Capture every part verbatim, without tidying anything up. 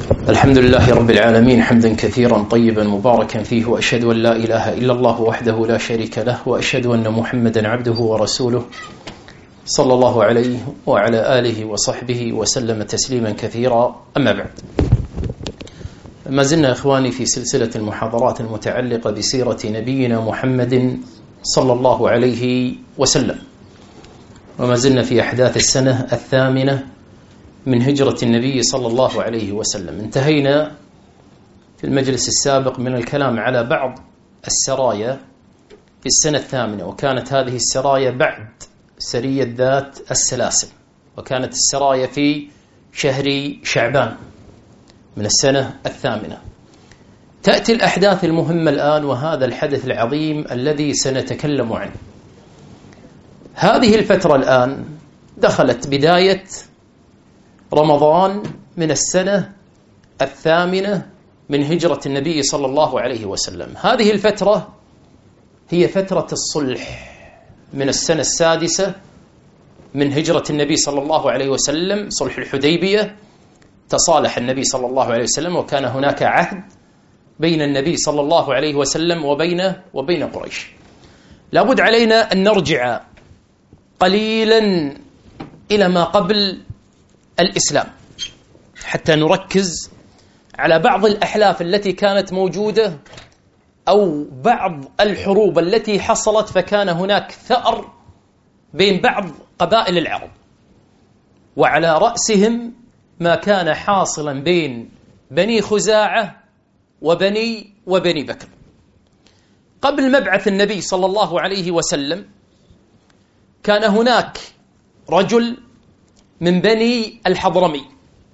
الحمد لله رب العالمين حمدا كثيرا طيبا مباركا فيه، وأشهد أن لا إله إلا الله وحده لا شريك له، وأشهد أن محمدا عبده ورسوله صلى الله عليه وعلى آله وصحبه وسلم تسليما كثيرا. أما بعد، ما زلنا إخواني في سلسلة المحاضرات المتعلقة بسيرة نبينا محمد صلى الله عليه وسلم، وما زلنا في أحداث السنة الثامنة من هجرة النبي صلى الله عليه وسلم. انتهينا في المجلس السابق من الكلام على بعض السرايا في السنة الثامنة، وكانت هذه السرايا بعد سرية ذات السلاسل، وكانت السرايا في شهر شعبان من السنة الثامنة. تأتي الأحداث المهمة الآن، وهذا الحدث العظيم الذي سنتكلم عنه. هذه الفترة الآن دخلت بداية رمضان من السنة الثامنة من هجرة النبي صلى الله عليه وسلم. هذه الفترة هي فترة الصلح من السنة السادسة من هجرة النبي صلى الله عليه وسلم، صلح الحديبية. تصالح النبي صلى الله عليه وسلم، وكان هناك عهد بين النبي صلى الله عليه وسلم وبين وبين قريش. لابد علينا أن نرجع قليلا إلى ما قبل الإسلام حتى نركز على بعض الأحلاف التي كانت موجودة، أو بعض الحروب التي حصلت، فكان هناك ثأر بين بعض قبائل العرب، وعلى رأسهم ما كان حاصلا بين بني خزاعة وبني وبني بكر. قبل مبعث النبي صلى الله عليه وسلم كان هناك رجل من بني الحضرمي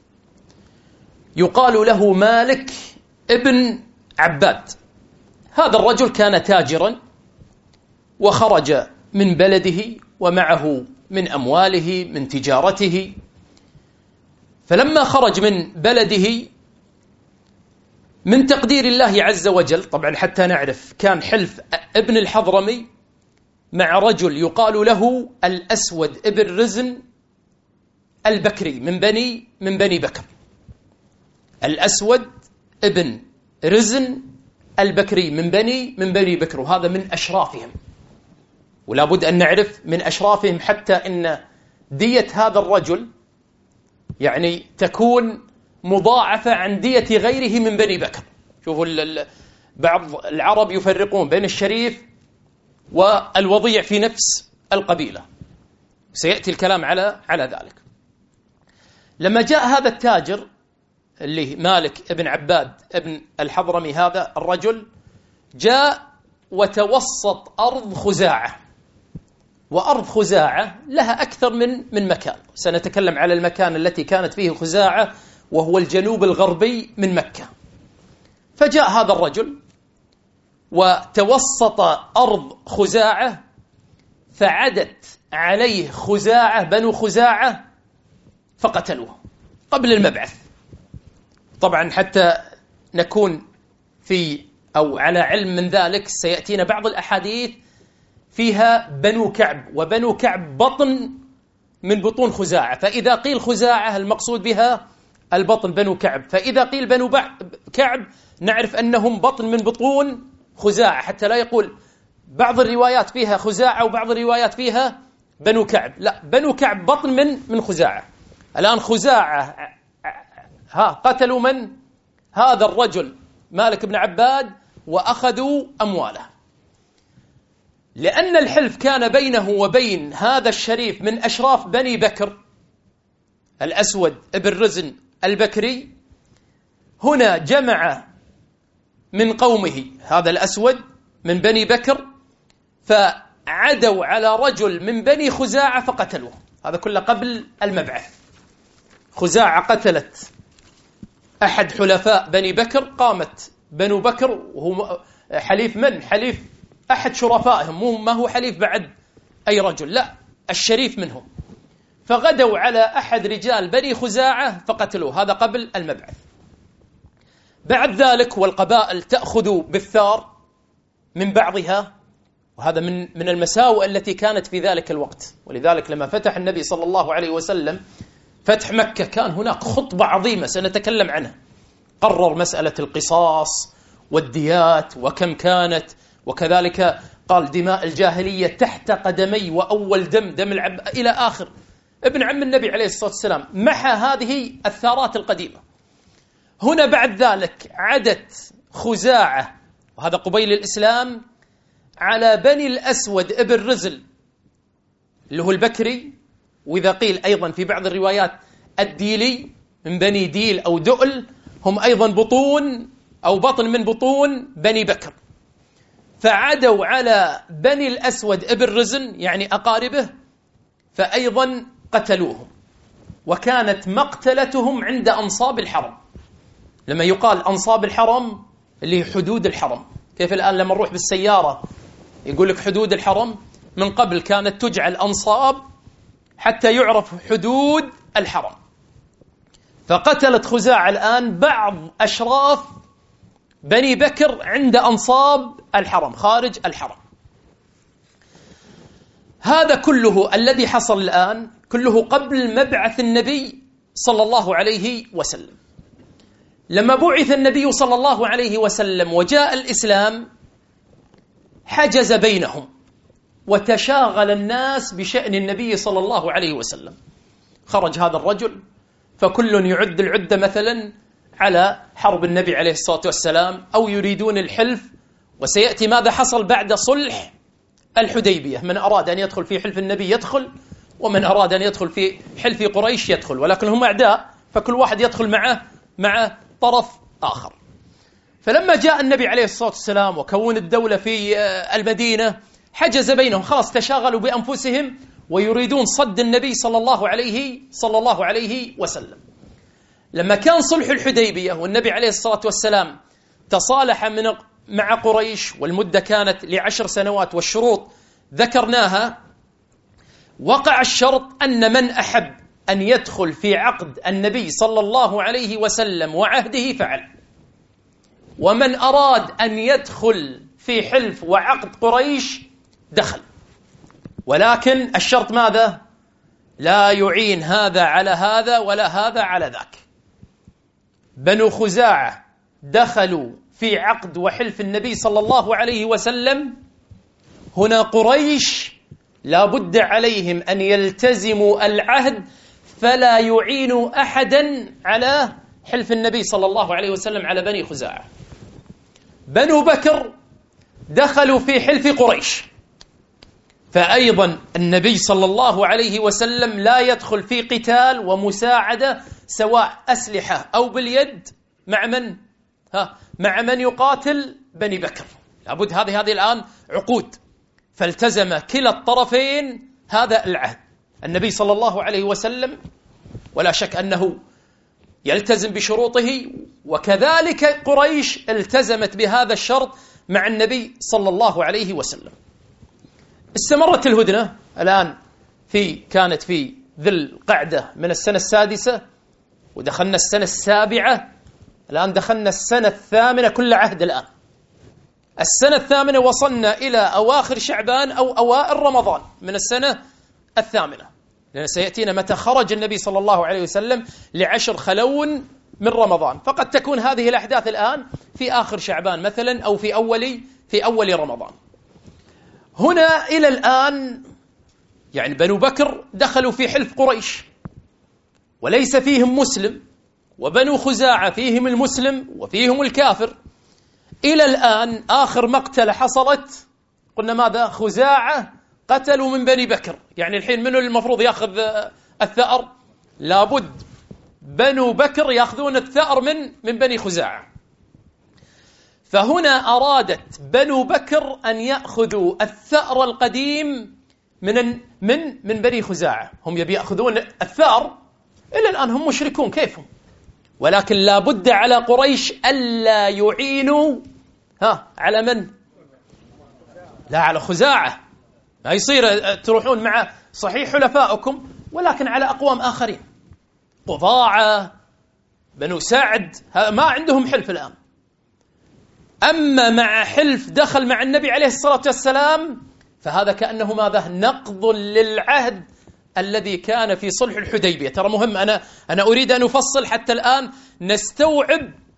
يقال له مالك ابن عباد. هذا الرجل كان تاجرا، وخرج من بلده ومعه من أمواله من تجارته. فلما خرج من بلده من تقدير الله عز وجل، طبعا حتى نعرف، كان حلف ابن الحضرمي مع رجل يقال له الأسود ابن رزن البكري من بني من بني بكر. الأسود ابن رزن البكري من بني من بني بكر، وهذا من أشرافهم، ولا بد أن نعرف من أشرافهم، حتى إن دية هذا الرجل يعني تكون مضاعفة عن دية غيره من بني بكر. شوفوا بعض العرب يفرقون بين الشريف والوضيع في نفس القبيلة، سيأتي الكلام على على ذلك. لما جاء هذا التاجر اللي مالك ابن عباد ابن الحضرمي، هذا الرجل جاء وتوسط أرض خزاعة، وأرض خزاعة لها أكثر من من مكان. سنتكلم على المكان التي كانت فيه خزاعة، وهو الجنوب الغربي من مكة. فجاء هذا الرجل وتوسط أرض خزاعة، فعدت عليه خزاعة بنو خزاعة فقتلوه قبل المبعث. طبعا حتى نكون في أو على علم من ذلك، سيأتينا بعض الأحاديث فيها بنو كعب، وبنو كعب بطن من بطون خزاعة. فإذا قيل خزاعة المقصود بها البطن بنو كعب، فإذا قيل بنو كعب نعرف أنهم بطن من بطون خزاعة، حتى لا يقول بعض الروايات فيها خزاعة وبعض الروايات فيها بنو كعب. لا، بنو كعب بطن من من خزاعة. الآن خزاعة ها قتلوا من؟ هذا الرجل مالك بن عباد، وأخذوا أمواله. لأن الحلف كان بينه وبين هذا الشريف من أشراف بني بكر، الأسود ابن رزن البكري، هنا جمع من قومه هذا الأسود من بني بكر، فعدوا على رجل من بني خزاعة فقتلوه. هذا كله قبل المبعث. خزاعة قتلت أحد حلفاء بني بكر، قامت بنو بكر، وهو حليف من؟ حليف أحد شرفائهم، مو ما هو حليف بعد أي رجل، لا، الشريف منهم. فغدوا على أحد رجال بني خزاعة فقتلوه. هذا قبل المبعث. بعد ذلك والقبائل تأخذ بالثار من بعضها، وهذا من من المساوئ التي كانت في ذلك الوقت. ولذلك لما فتح النبي صلى الله عليه وسلم فتح مكة، كان هناك خطبة عظيمة سنتكلم عنها، قرر مسألة القصاص والديات وكم كانت، وكذلك قال دماء الجاهلية تحت قدمي وأول دم دم العب إلى آخر. ابن عم النبي عليه الصلاة والسلام محى هذه الثارات القديمة. هنا بعد ذلك عدت خزاعة، وهذا قبيل الإسلام، على بني الأسود ابن رزل اللي هو البكري، وإذا قيل أيضا في بعض الروايات الديلي من بني ديل أو دؤل، هم أيضا بطون أو بطن من بطون بني بكر. فعدوا على بني الأسود ابن رزل يعني أقاربه، فأيضا قتلوهم، وكانت مقتلتهم عند أنصاب الحرم. لما يقال أنصاب الحرم اللي حدود الحرم، كيف الآن لما نروح بالسيارة يقول لك حدود الحرم، من قبل كانت تجعل أنصاب حتى يعرف حدود الحرم. فقتلت خزاعة الآن بعض أشراف بني بكر عند أنصاب الحرم خارج الحرم. هذا كله الذي حصل الآن كله قبل مبعث النبي صلى الله عليه وسلم. لما بعث النبي صلى الله عليه وسلم وجاء الإسلام حجز بينهم، وتشاغل الناس بشأن النبي صلى الله عليه وسلم. خرج هذا الرجل فكل يعد العدة مثلا على حرب النبي عليه الصلاة والسلام، أو يريدون الحلف. وسيأتي ماذا حصل بعد صلح الحديبية، من أراد أن يدخل في حلف النبي يدخل، ومن أراد أن يدخل في حلف قريش يدخل، ولكن هم أعداء فكل واحد يدخل معه مع طرف آخر. فلما جاء النبي عليه الصلاة والسلام وكون الدولة في المدينة حجز بينهم، خلاص تشاغلوا بأنفسهم ويريدون صد النبي صلى الله عليه صلى الله عليه وسلم. لما كان صلح الحديبية والنبي عليه الصلاة والسلام تصالح من مع قريش، والمدة كانت لعشر سنوات والشروط ذكرناها، وقع الشرط أن من أحب أن يدخل في عقد النبي صلى الله عليه وسلم وعهده فعل، ومن أراد أن يدخل في حلف وعقد قريش دخل. ولكن الشرط ماذا؟ لا يعين هذا على هذا ولا هذا على ذاك. بنو خزاعة دخلوا في عقد وحلف النبي صلى الله عليه وسلم، هنا قريش لا بد عليهم أن يلتزموا العهد فلا يعينوا أحدا على حلف النبي صلى الله عليه وسلم على بني خزاعة. بنو بكر دخلوا في حلف قريش، فأيضا النبي صلى الله عليه وسلم لا يدخل في قتال ومساعدة سواء أسلحة أو باليد مع من؟ ها مع من يقاتل بني بكر. لابد هذه هذه الآن عقود، فالتزم كلا الطرفين هذا العهد. النبي صلى الله عليه وسلم ولا شك أنه يلتزم بشروطه، وكذلك قريش التزمت بهذا الشرط مع النبي صلى الله عليه وسلم. استمرت الهدنة الآن في كانت في ذي القعدة من السنة السادسة، ودخلنا السنة السابعة، الآن دخلنا السنة الثامنة كل عهد. الآن السنة الثامنة وصلنا إلى أواخر شعبان أو أوائل رمضان من السنة الثامنة، لأن سيأتينا متى خرج النبي صلى الله عليه وسلم لعشر خلون من رمضان، فقد تكون هذه الأحداث الآن في آخر شعبان مثلا أو في أول في أول رمضان. هنا إلى الآن يعني بنو بكر دخلوا في حلف قريش وليس فيهم مسلم، وبنو خزاعة فيهم المسلم وفيهم الكافر. إلى الآن آخر مقتلة حصلت قلنا ماذا؟ خزاعة قتلوا من بني بكر، يعني الحين منو المفروض يأخذ الثأر؟ لابد بنو بكر يأخذون الثأر من من بني خزاعة. فهنا أرادت بنو بكر أن يأخذوا الثأر القديم من من من بني خزاعة، هم يبي يأخذون الثأر. إلى الآن هم مشركون كيفهم، ولكن لا بد على قريش ألا يعينوا ها على من؟ لا على خزاعة. ما يصير تروحون مع صحيح حلفائكم ولكن على أقوام آخرين، قضاعة بنو سعد ما عندهم حلف الآن. أما مع حلف دخل مع النبي عليه الصلاة والسلام فهذا كأنه ماذا؟ نقض للعهد الذي كان في صلح الحديبية. ترى مهم، أنا أنا أريد أن أفصل حتى الآن نستوعب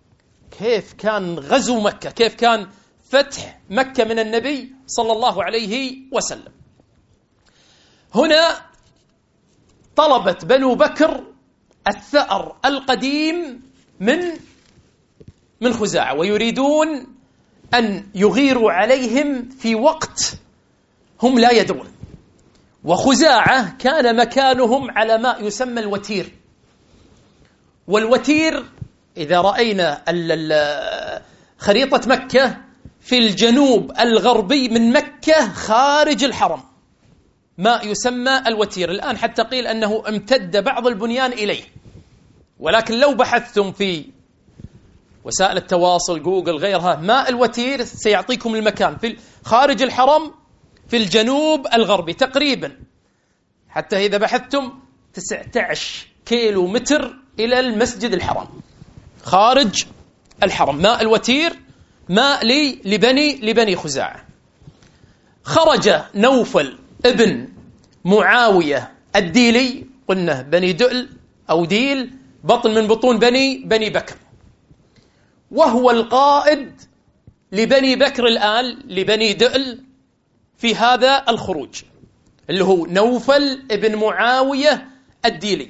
كيف كان غزو مكة، كيف كان فتح مكة من النبي صلى الله عليه وسلم. هنا طلبت بنو بكر الثأر القديم من من خزاعة، ويريدون أن يغيروا عليهم في وقت هم لا يدرون. وخزاعة كان مكانهم على ما يسمى الوتير، والوتير إذا رأينا خريطة مكة في الجنوب الغربي من مكة خارج الحرم ما يسمى الوتير. الآن حتى قيل أنه امتد بعض البنيان إليه، ولكن لو بحثتم في وسائل التواصل جوجل غيرها ما الوتير سيعطيكم المكان في خارج الحرم في الجنوب الغربي تقريبا، حتى إذا بحثتم تسعة عشر كيلو متر إلى المسجد الحرام خارج الحرم. ماء الوتير ماء لي لبني لبني خزاعة. خرج نوفل ابن معاوية الديلي، قلنا بني دؤل أو ديل، بطن من بطون بني بني بكر، وهو القائد لبني بكر الآن لبني دؤل في هذا الخروج، اللي هو نوفل ابن معاوية الديلي.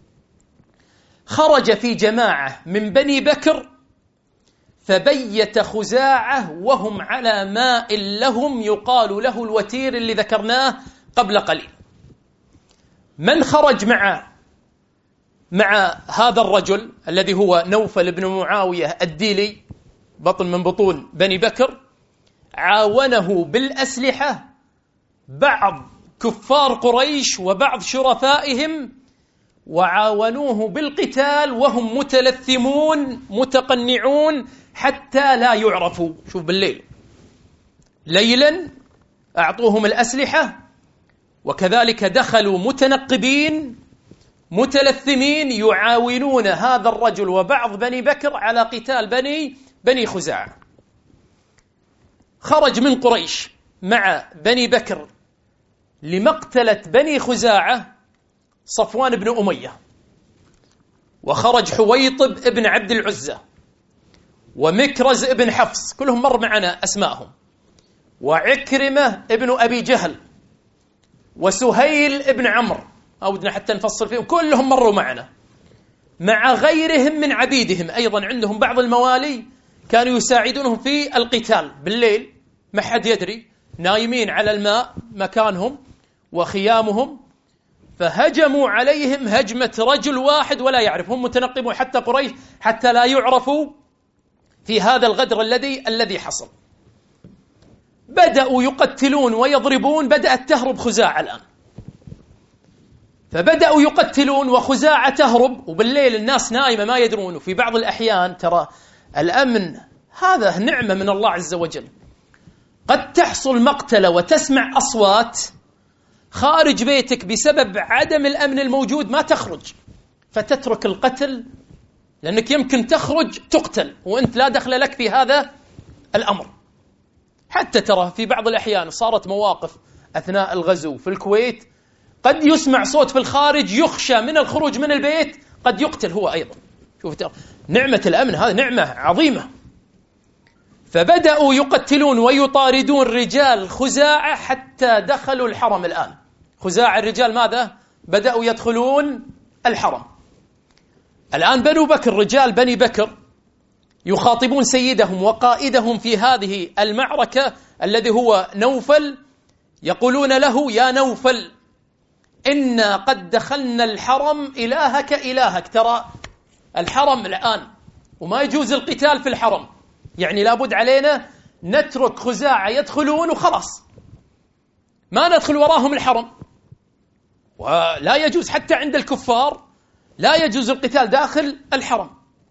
خرج في جماعة من بني بكر فبيت خزاعة وهم على ماء لهم يقال له الوتير اللي ذكرناه قبل قليل. من خرج مع مع هذا الرجل الذي هو نوفل بن معاوية الديلي بطن من بطون بني بكر؟ عاونه بالأسلحة بعض كفار قريش وبعض شرفائهم، وعاونوه بالقتال وهم متلثمون متقنعون حتى لا يعرفوا. شوف بالليل ليلا أعطوهم الأسلحة، وكذلك دخلوا متنقبين متلثمين يعاونون هذا الرجل وبعض بني بكر على قتال بني بني خزاعة. خرج من قريش مع بني بكر لمقتلة بني خزاعة صفوان بن أمية، وخرج حويطب ابن عبد العزة، ومكرز ابن حفص، كلهم مر معنا أسماءهم، وعكرمة ابن أبي جهل، وسهيل ابن عمرو، أو بدنا حتى نفصل فيهم، كلهم مروا معنا، مع غيرهم من عبيدهم. أيضا عندهم بعض الموالي كانوا يساعدونهم في القتال بالليل، ما حد يدري، نايمين على الماء مكانهم وخيامهم، فهجموا عليهم هجمة رجل واحد ولا يعرفهم، متنقبون حتى قريش حتى لا يعرفوا في هذا الغدر الذي الذي حصل. بدأوا يقتلون ويضربون، بدأت تهرب خزاعة الآن، فبدأوا يقتلون وخزاعة تهرب، وبالليل الناس نائمة ما يدرون. وفي بعض الأحيان ترى الأمن هذا نعمة من الله عز وجل، قد تحصل مقتلة وتسمع أصوات خارج بيتك بسبب عدم الأمن الموجود، ما تخرج فتترك القتل، لأنك يمكن تخرج تقتل وأنت لا دخل لك في هذا الأمر. حتى ترى في بعض الأحيان صارت مواقف أثناء الغزو في الكويت، قد يسمع صوت في الخارج يخشى من الخروج من البيت، قد يقتل هو أيضا. شوف نعمة الأمن هذه نعمة عظيمة. فبدأوا يقتلون ويطاردون رجال خزاعة حتى دخلوا الحرم. الآن خزاعة الرجال ماذا؟ بدأوا يدخلون الحرم. الآن بنو بكر، رجال بني بكر، يخاطبون سيدهم وقائدهم في هذه المعركة الذي هو نوفل، يقولون له: يا نوفل، إنا قد دخلنا الحرم إلهك إلهك. ترى الحرم الآن وما يجوز القتال في الحرم، يعني لابد علينا نترك خزاعة يدخلون وخلاص، ما ندخل وراهم الحرم، ولا يجوز حتى عند الكفار لا يجوز القتال داخل الحرم.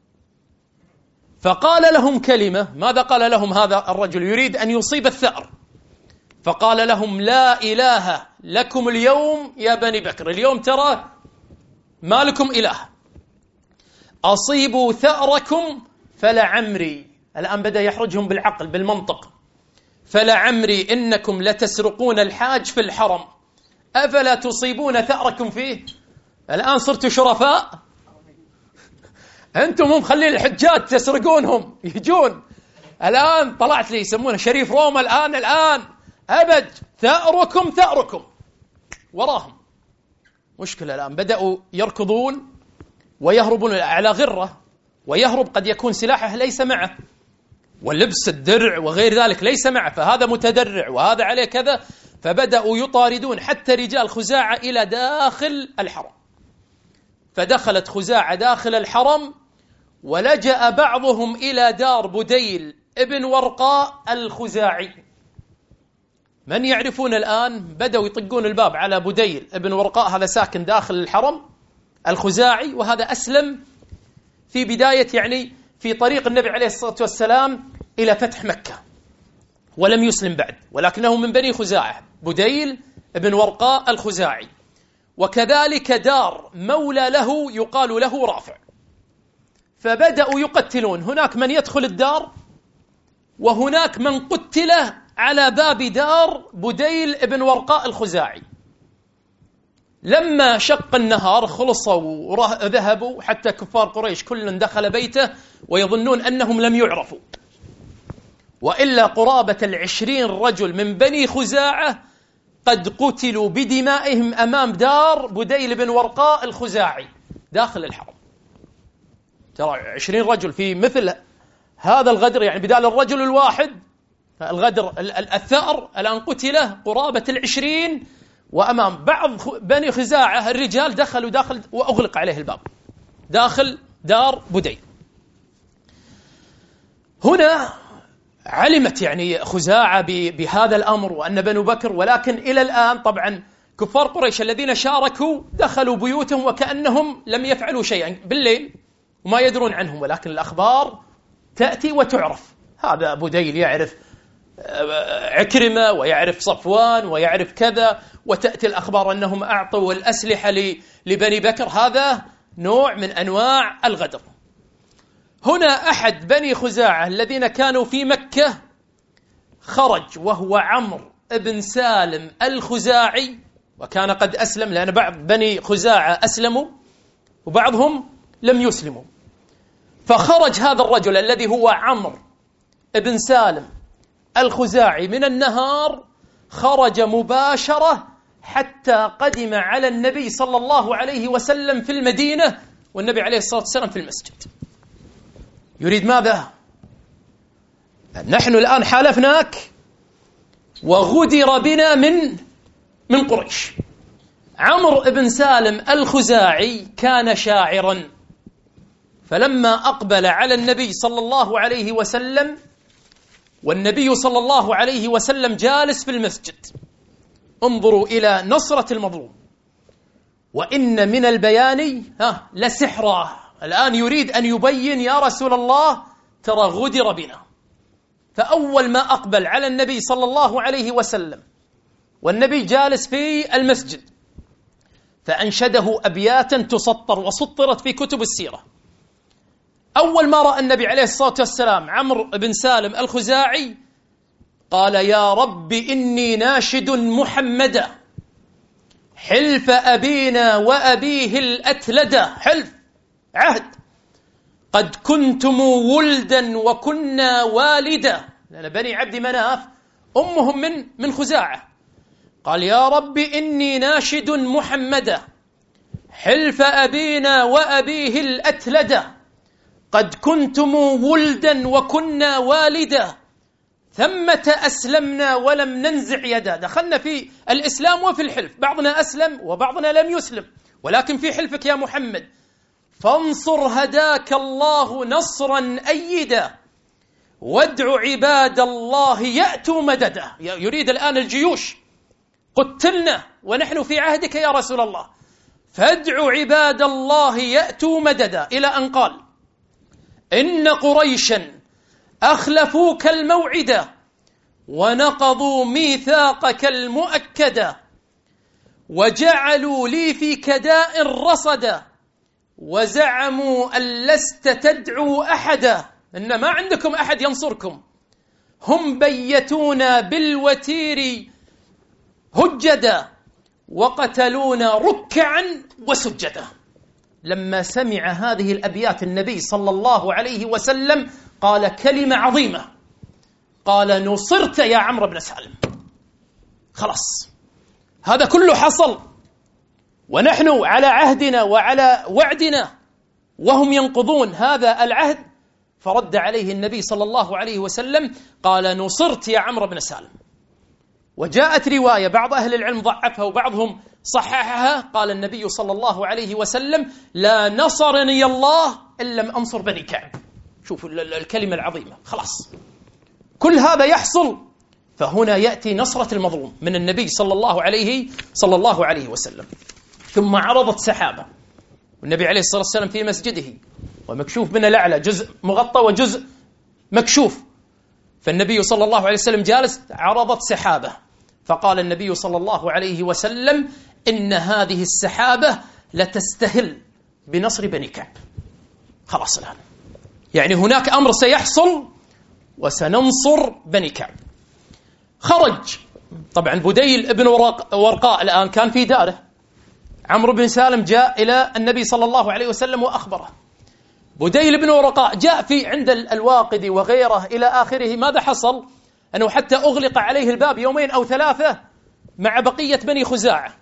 فقال لهم كلمة، ماذا قال لهم هذا الرجل يريد أن يصيب الثأر؟ فقال لهم: لا إله لكم اليوم يا بني بكر، اليوم ترى ما لكم إله، أصيبوا ثأركم فلعمري. الآن بدأ يحرجهم بالعقل بالمنطق. فلعمري إنكم لتسرقون الحاج في الحرم، أفلا تصيبون ثأركم فيه؟ الآن صرتوا شرفاء، أنتم هم مخلين الحجاج تسرقونهم يجون. الآن طلعت لي يسمونه شريف روما، الآن الآن أبد ثأركم ثأركم وراهم. مشكلة الآن بدأوا يركضون ويهربون على غرة، ويهرب قد يكون سلاحه ليس معه، واللبس الدرع وغير ذلك ليس معه، فهذا متدرع وهذا عليه كذا. فبدأوا يطاردون حتى رجال خزاعة إلى داخل الحرم. فدخلت خزاعة داخل الحرم، ولجأ بعضهم إلى دار بديل ابن ورقاء الخزاعي. من يعرفون الآن بدأوا يطقون الباب على بديل ابن ورقاء، هذا ساكن داخل الحرم الخزاعي، وهذا أسلم في بداية يعني في طريق النبي عليه الصلاة والسلام إلى فتح مكة، ولم يسلم بعد، ولكنه من بني خزاعة، بديل ابن ورقاء الخزاعي. وكذلك دار مولى له يقال له رافع. فبدأوا يقتلون، هناك من يدخل الدار وهناك من قتل على باب دار بديل ابن ورقاء الخزاعي. لما شق النهار خلصوا وذهبوا، حتى كفار قريش كل دخل بيته ويظنون أنهم لم يعرفوا، وإلا قرابة العشرين رجل من بني خزاعة قد قتلوا بدمائهم أمام دار بديل بن ورقاء الخزاعي داخل الحرم. ترى عشرين رجل في مثل هذا الغدر، يعني بدال الرجل الواحد الغدر الثأر، الآن قتله قرابة العشرين، وأمام بعض بني خزاعة الرجال دخلوا داخل وأغلق عليه الباب داخل دار بديل. هنا علمت يعني خزاعة بهذا الأمر وأن بنو بكر، ولكن إلى الآن طبعا كفار قريش الذين شاركوا دخلوا بيوتهم وكأنهم لم يفعلوا شيئا بالليل وما يدرون عنهم، ولكن الأخبار تأتي وتعرف. هذا بديل يعرف عكرمة ويعرف صفوان ويعرف كذا، وتأتي الأخبار أنهم أعطوا الأسلحة لبني بكر. هذا نوع من أنواع الغدر. هنا أحد بني خزاعة الذين كانوا في مكة خرج، وهو عمرو بن سالم الخزاعي، وكان قد أسلم، لأن بعض بني خزاعة أسلموا وبعضهم لم يسلموا. فخرج هذا الرجل الذي هو عمرو بن سالم الخزاعي من النهار، خرج مباشرة حتى قدم على النبي صلى الله عليه وسلم في المدينة، والنبي عليه الصلاة والسلام في المسجد. يريد ماذا؟ نحن الآن حالفناك وغدر بنا من من قريش. عمرو بن سالم الخزاعي كان شاعرا، فلما أقبل على النبي صلى الله عليه وسلم والنبي صلى الله عليه وسلم جالس في المسجد، انظروا إلى نصرة المظلوم. وإن من البيان ها لسحرا، الآن يريد أن يبين يا رسول الله ترى غدر بنا. فأول ما أقبل على النبي صلى الله عليه وسلم والنبي جالس في المسجد، فأنشده أبياتا تسطر وسطرت في كتب السيرة. أول ما رأى النبي عليه الصلاة والسلام عمرو بن سالم الخزاعي قال: يا رب إني ناشد محمدا حلف أبينا وأبيه الأتلدا، حلف عهد، قد كنتم ولدا وكنا والدا، لأن بني عبد مناف أمهم من من خزاعة. قال: يا رب إني ناشد محمدا حلف أبينا وأبيه الأتلدا، قد كنتم ولدا وكنا والدا، ثمة أسلمنا ولم ننزع يدا. دخلنا في الإسلام وفي الحلف، بعضنا أسلم وبعضنا لم يسلم، ولكن في حلفك يا محمد، فانصر هداك الله نصرا أيدا، وادع عباد الله يأتوا مددا. يريد الآن الجيوش، قتلنا ونحن في عهدك يا رسول الله، فادع عباد الله يأتوا مددا، إلى أن قال: إن قريشا أخلفوك الموعدا ونقضوا ميثاقك المؤكدا، وجعلوا لي في كداء رصدا، وزعموا أن لست تدعو أحدا، إن ما عندكم أحد ينصركم، هم بيتونا بالوتير هجدا، وقتلونا ركعا وسجدا. لما سمع هذه الأبيات النبي صلى الله عليه وسلم قال كلمة عظيمة، قال نصرت يا عمرو بن سالم. خلاص هذا كله حصل ونحن على عهدنا وعلى وعدنا وهم ينقضون هذا العهد. فرد عليه النبي صلى الله عليه وسلم قال نصرت يا عمرو بن سالم. وجاءت رواية بعض أهل العلم ضعفها وبعضهم صححها، قال النبي صلى الله عليه وسلم لا نصرني الله إن لم أنصر بني كعب. شوفوا الكلمة العظيمة. خلاص كل هذا يحصل، فهنا يأتي نصرة المظلوم من النبي صلى الله عليه صلى الله عليه وسلم. ثم عرضت سحابة، والنبي عليه الصلاة والسلام في مسجده ومكشوف من الأعلى، جزء مغطى وجزء مكشوف. فالنبي صلى الله عليه وسلم جالس، عرضت سحابة، فقال النبي صلى الله عليه وسلم إن هذه السحابة لتستهل بنصر بني كعب. خلاص الآن يعني هناك أمر سيحصل وسننصر بني كعب. خرج طبعا بديل ابن ورقاء الآن كان في داره. عمرو بن سالم جاء إلى النبي صلى الله عليه وسلم وأخبره. بديل بن ورقاء جاء في عند الواقدي وغيره إلى آخره. ماذا حصل؟ أنه حتى أغلق عليه الباب يومين أو ثلاثة مع بقية بني خزاعة.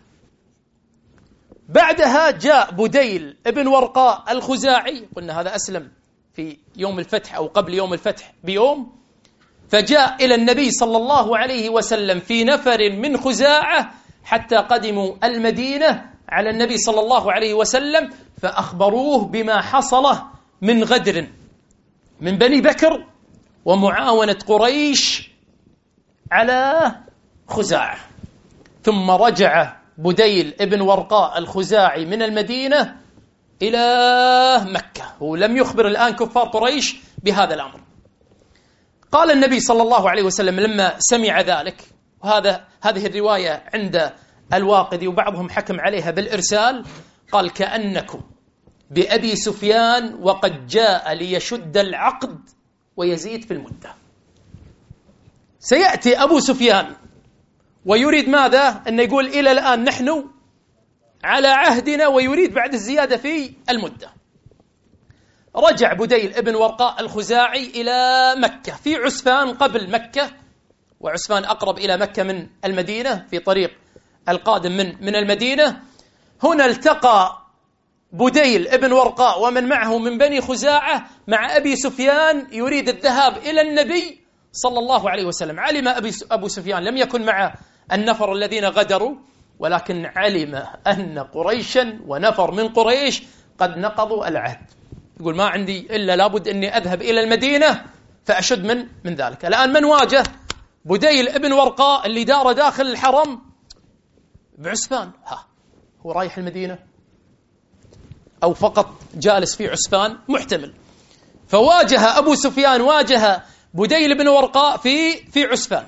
بعدها جاء بديل ابن ورقاء الخزاعي، قلنا هذا أسلم في يوم الفتح أو قبل يوم الفتح بيوم، فجاء إلى النبي صلى الله عليه وسلم في نفر من خزاعة حتى قدموا المدينة على النبي صلى الله عليه وسلم، فأخبروه بما حصل من غدر من بني بكر ومعاونة قريش على خزاعة. ثم رجع بديل ابن ورقاء الخزاعي من المدينة إلى مكة، ولم يخبر الآن كفار قريش بهذا الأمر. قال النبي صلى الله عليه وسلم لما سمع ذلك، وهذا هذه الرواية عند الواقدي وبعضهم حكم عليها بالإرسال، قال كأنكم بأبي سفيان وقد جاء ليشد العقد ويزيد في المدة. سيأتي أبو سفيان ويريد ماذا؟ أن يقول إلى الآن نحن على عهدنا، ويريد بعد الزيادة في المدة. رجع بديل ابن ورقاء الخزاعي إلى مكة في عسفان قبل مكة، وعسفان أقرب إلى مكة من المدينة في طريق القادم من من المدينة. هنا التقى بديل ابن ورقاء ومن معه من بني خزاعة مع أبي سفيان يريد الذهاب إلى النبي صلى الله عليه وسلم. علم أبو سفيان، لم يكن مع النفر الذين غدروا، ولكن علم أن قريشا ونفر من قريش قد نقضوا العهد. يقول ما عندي إلا لابد أني أذهب إلى المدينة فأشد من من ذلك. الآن من واجه؟ بديل ابن ورقاء اللي دار داخل الحرم بعسفان. ها هو رايح المدينة أو فقط جالس في عسفان؟ محتمل. فواجه أبو سفيان، واجه بديل بن ورقاء في في عسفان.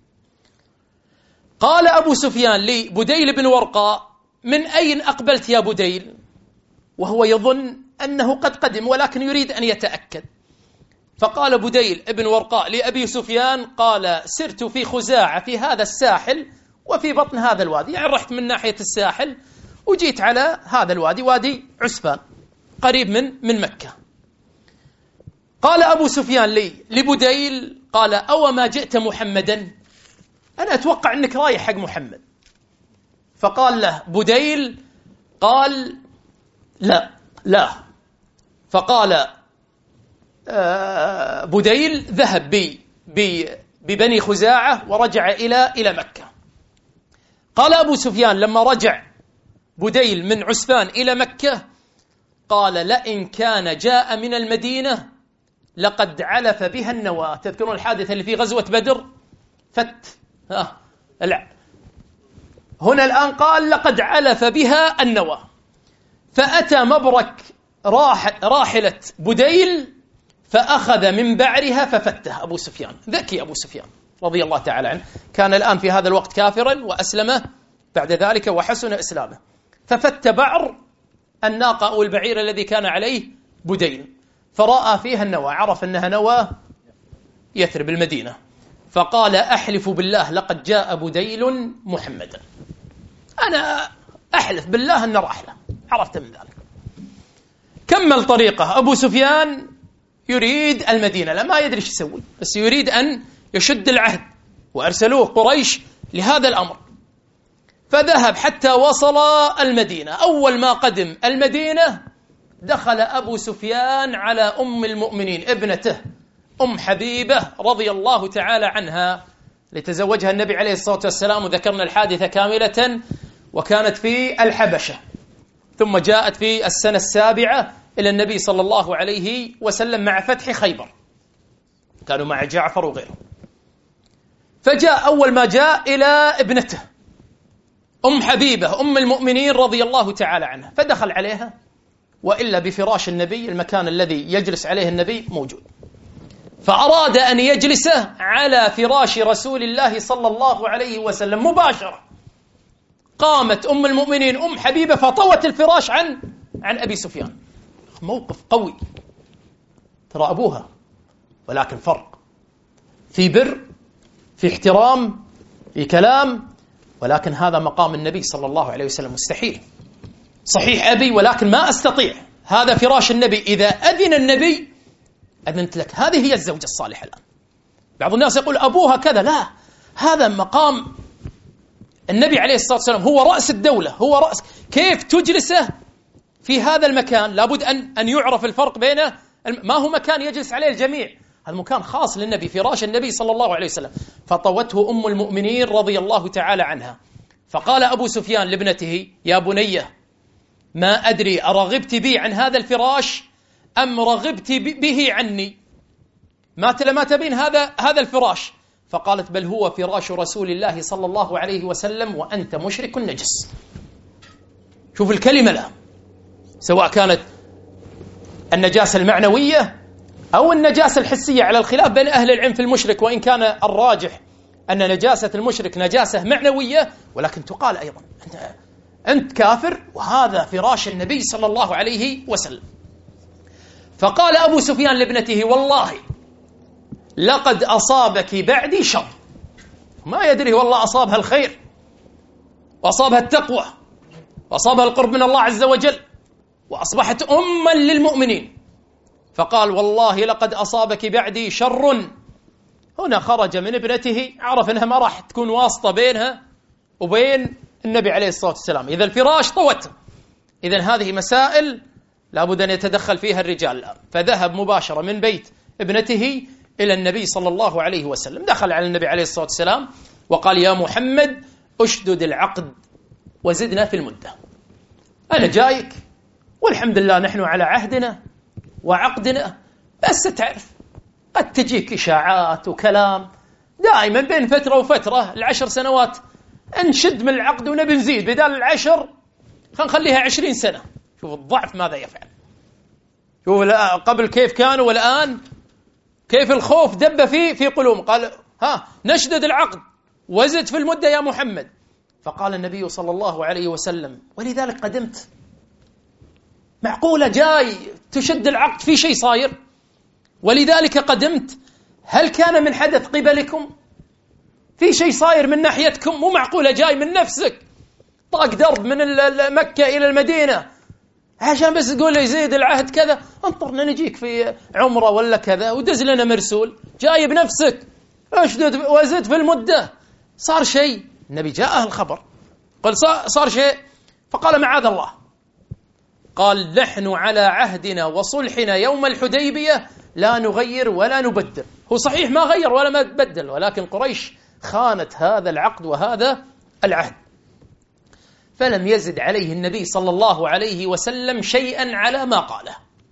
قال أبو سفيان لبديل بن ورقاء من أين أقبلت يا بديل؟ وهو يظن أنه قد قدم ولكن يريد أن يتأكد. فقال بديل ابن ورقاء لأبي سفيان قال سرت في خزاعة في هذا الساحل وفي بطن هذا الوادي، يعني رحت من ناحية الساحل وجيت على هذا الوادي، وادي عسفان قريب من من مكة. قال أبو سفيان لي لبديل قال أو ما جئت محمدا؟ أنا أتوقع أنك رايح حق محمد. فقال له بديل قال لا لا. فقال آه بديل ذهب بي بي ببني خزاعة ورجع إلى إلى مكة. قال أبو سفيان لما رجع بديل من عسفان إلى مكة قال لئن كان جاء من المدينة لقد علف بها النواة. تذكرون الحادثة اللي في غزوة بدر؟ فت ها لا. هنا الآن قال لقد علف بها النواة. فأتى مبرك راح راحلة بديل فأخذ من بعرها ففته أبو سفيان. ذكي أبو سفيان رضي الله تعالى عنه، كان الآن في هذا الوقت كافرا وأسلم بعد ذلك وحسن إسلامه. ففت بعر الناقة أو البعير الذي كان عليه بديل، فرأى فيها النوى، عرف أنها نوى يثرب المدينة، فقال أحلف بالله لقد جاء بديل محمدا. أنا أحلف بالله أن راح له، عرفت من ذلك. كمل طريقه. أبو سفيان يريد المدينة، لا ما يدري ايش يسوي، بس يريد أن يشد العهد، وأرسلوه قريش لهذا الأمر. فذهب حتى وصل المدينة. أول ما قدم المدينة دخل أبو سفيان على أم المؤمنين ابنته أم حبيبة رضي الله تعالى عنها، لتزوجها النبي عليه الصلاة والسلام، وذكرنا الحادثة كاملة، وكانت في الحبشة، ثم جاءت في السنة السابعة إلى النبي صلى الله عليه وسلم مع فتح خيبر، كانوا مع جعفر وغيره. فجاء أول ما جاء إلى ابنته أم حبيبة أم المؤمنين رضي الله تعالى عنها، فدخل عليها، وإلا بفراش النبي المكان الذي يجلس عليه النبي موجود، فأراد أن يجلس على فراش رسول الله صلى الله عليه وسلم مباشرة. قامت أم المؤمنين أم حبيبة فطوت الفراش عن عن أبي سفيان. موقف قوي، ترى أبوها، ولكن فرق في بر، في احترام، في كلام، ولكن هذا مقام النبي صلى الله عليه وسلم، مستحيل. صحيح أبي ولكن ما أستطيع، هذا فراش النبي، إذا أذن النبي أذنت لك. هذه هي الزوجة الصالحة. الآن بعض الناس يقول أبوها كذا، لا، هذا مقام النبي عليه الصلاة والسلام، هو رأس الدولة، هو رأس. كيف تجلسه في هذا المكان؟ لابد أن أن يعرف الفرق بينه، ما هو مكان يجلس عليه الجميع، هذا مكان خاص للنبي، فراش النبي صلى الله عليه وسلم. فطوته أم المؤمنين رضي الله تعالى عنها. فقال أبو سفيان لابنته: يا بنية، ما أدري أرغبت بي عن هذا الفراش أم رغبت به عني؟ ما ما تبين هذا هذا الفراش؟ فقالت: بل هو فراش رسول الله صلى الله عليه وسلم وأنت مشرك نجس. شوف الكلمة الآن، سواء كانت النجاسة المعنوية أو النجاسة الحسية، على الخلاف بين أهل العلم في المشرك، وإن كان الراجح أن نجاسة المشرك نجاسة معنوية، ولكن تقال أيضا أنت, أنت كافر، وهذا فراش النبي صلى الله عليه وسلم. فقال أبو سفيان لابنته: والله لقد أصابك بعدي شر. ما يدري، والله أصابها الخير، وأصابها التقوى، وأصابها القرب من الله عز وجل، وأصبحت أما للمؤمنين. فقال: والله لقد أصابك بعدي شر. هنا خرج من ابنته، عرف أنها ما راح تكون واسطة بينها وبين النبي عليه الصلاة والسلام، إذا الفراش طوته، إذن هذه مسائل لابد أن يتدخل فيها الرجال الآن. فذهب مباشرة من بيت ابنته إلى النبي صلى الله عليه وسلم، دخل على النبي عليه الصلاة والسلام وقال: يا محمد، أشدد العقد وزدنا في المدة. أنا جايك، والحمد لله نحن على عهدنا وعقدنا، بس تعرف قد تجيك إشاعات وكلام دائما بين فترة وفترة، العشر سنوات نشد من العقد ونبي نزيد، بدال العشر خلينا نخليها عشرين سنة. شوف الضعف ماذا يفعل، شوف قبل كيف كانوا والآن كيف الخوف دب في في قلوبهم. قال: ها نشدد العقد وزد في المدة يا محمد. فقال النبي صلى الله عليه وسلم: ولذلك قدمت. معقولة جاي تشد العقد، في شيء صاير؟ ولذلك قدمت. هل كان من حدث قبلكم؟ في شيء صاير من ناحيتكم؟ مو معقولة جاي من نفسك طاق درب من مكة إلى المدينة عشان بس تقول لي يزيد العهد كذا، انطرنا نجيك في عمرة ولا كذا ودز لنا مرسول. جاي بنفسك، اشدد وزد في المدة. صار شيء، النبي جاءه الخبر، قال صار شيء، فقال: معاذ الله. قال: نحن على عهدنا وصلحنا يوم الحديبية لا نغير ولا نبدل. هو صحيح ما غير ولا ما بدل، ولكن قريش خانت هذا العقد وهذا العهد. فلم يزد عليه النبي صلى الله عليه وسلم شيئا على ما قاله.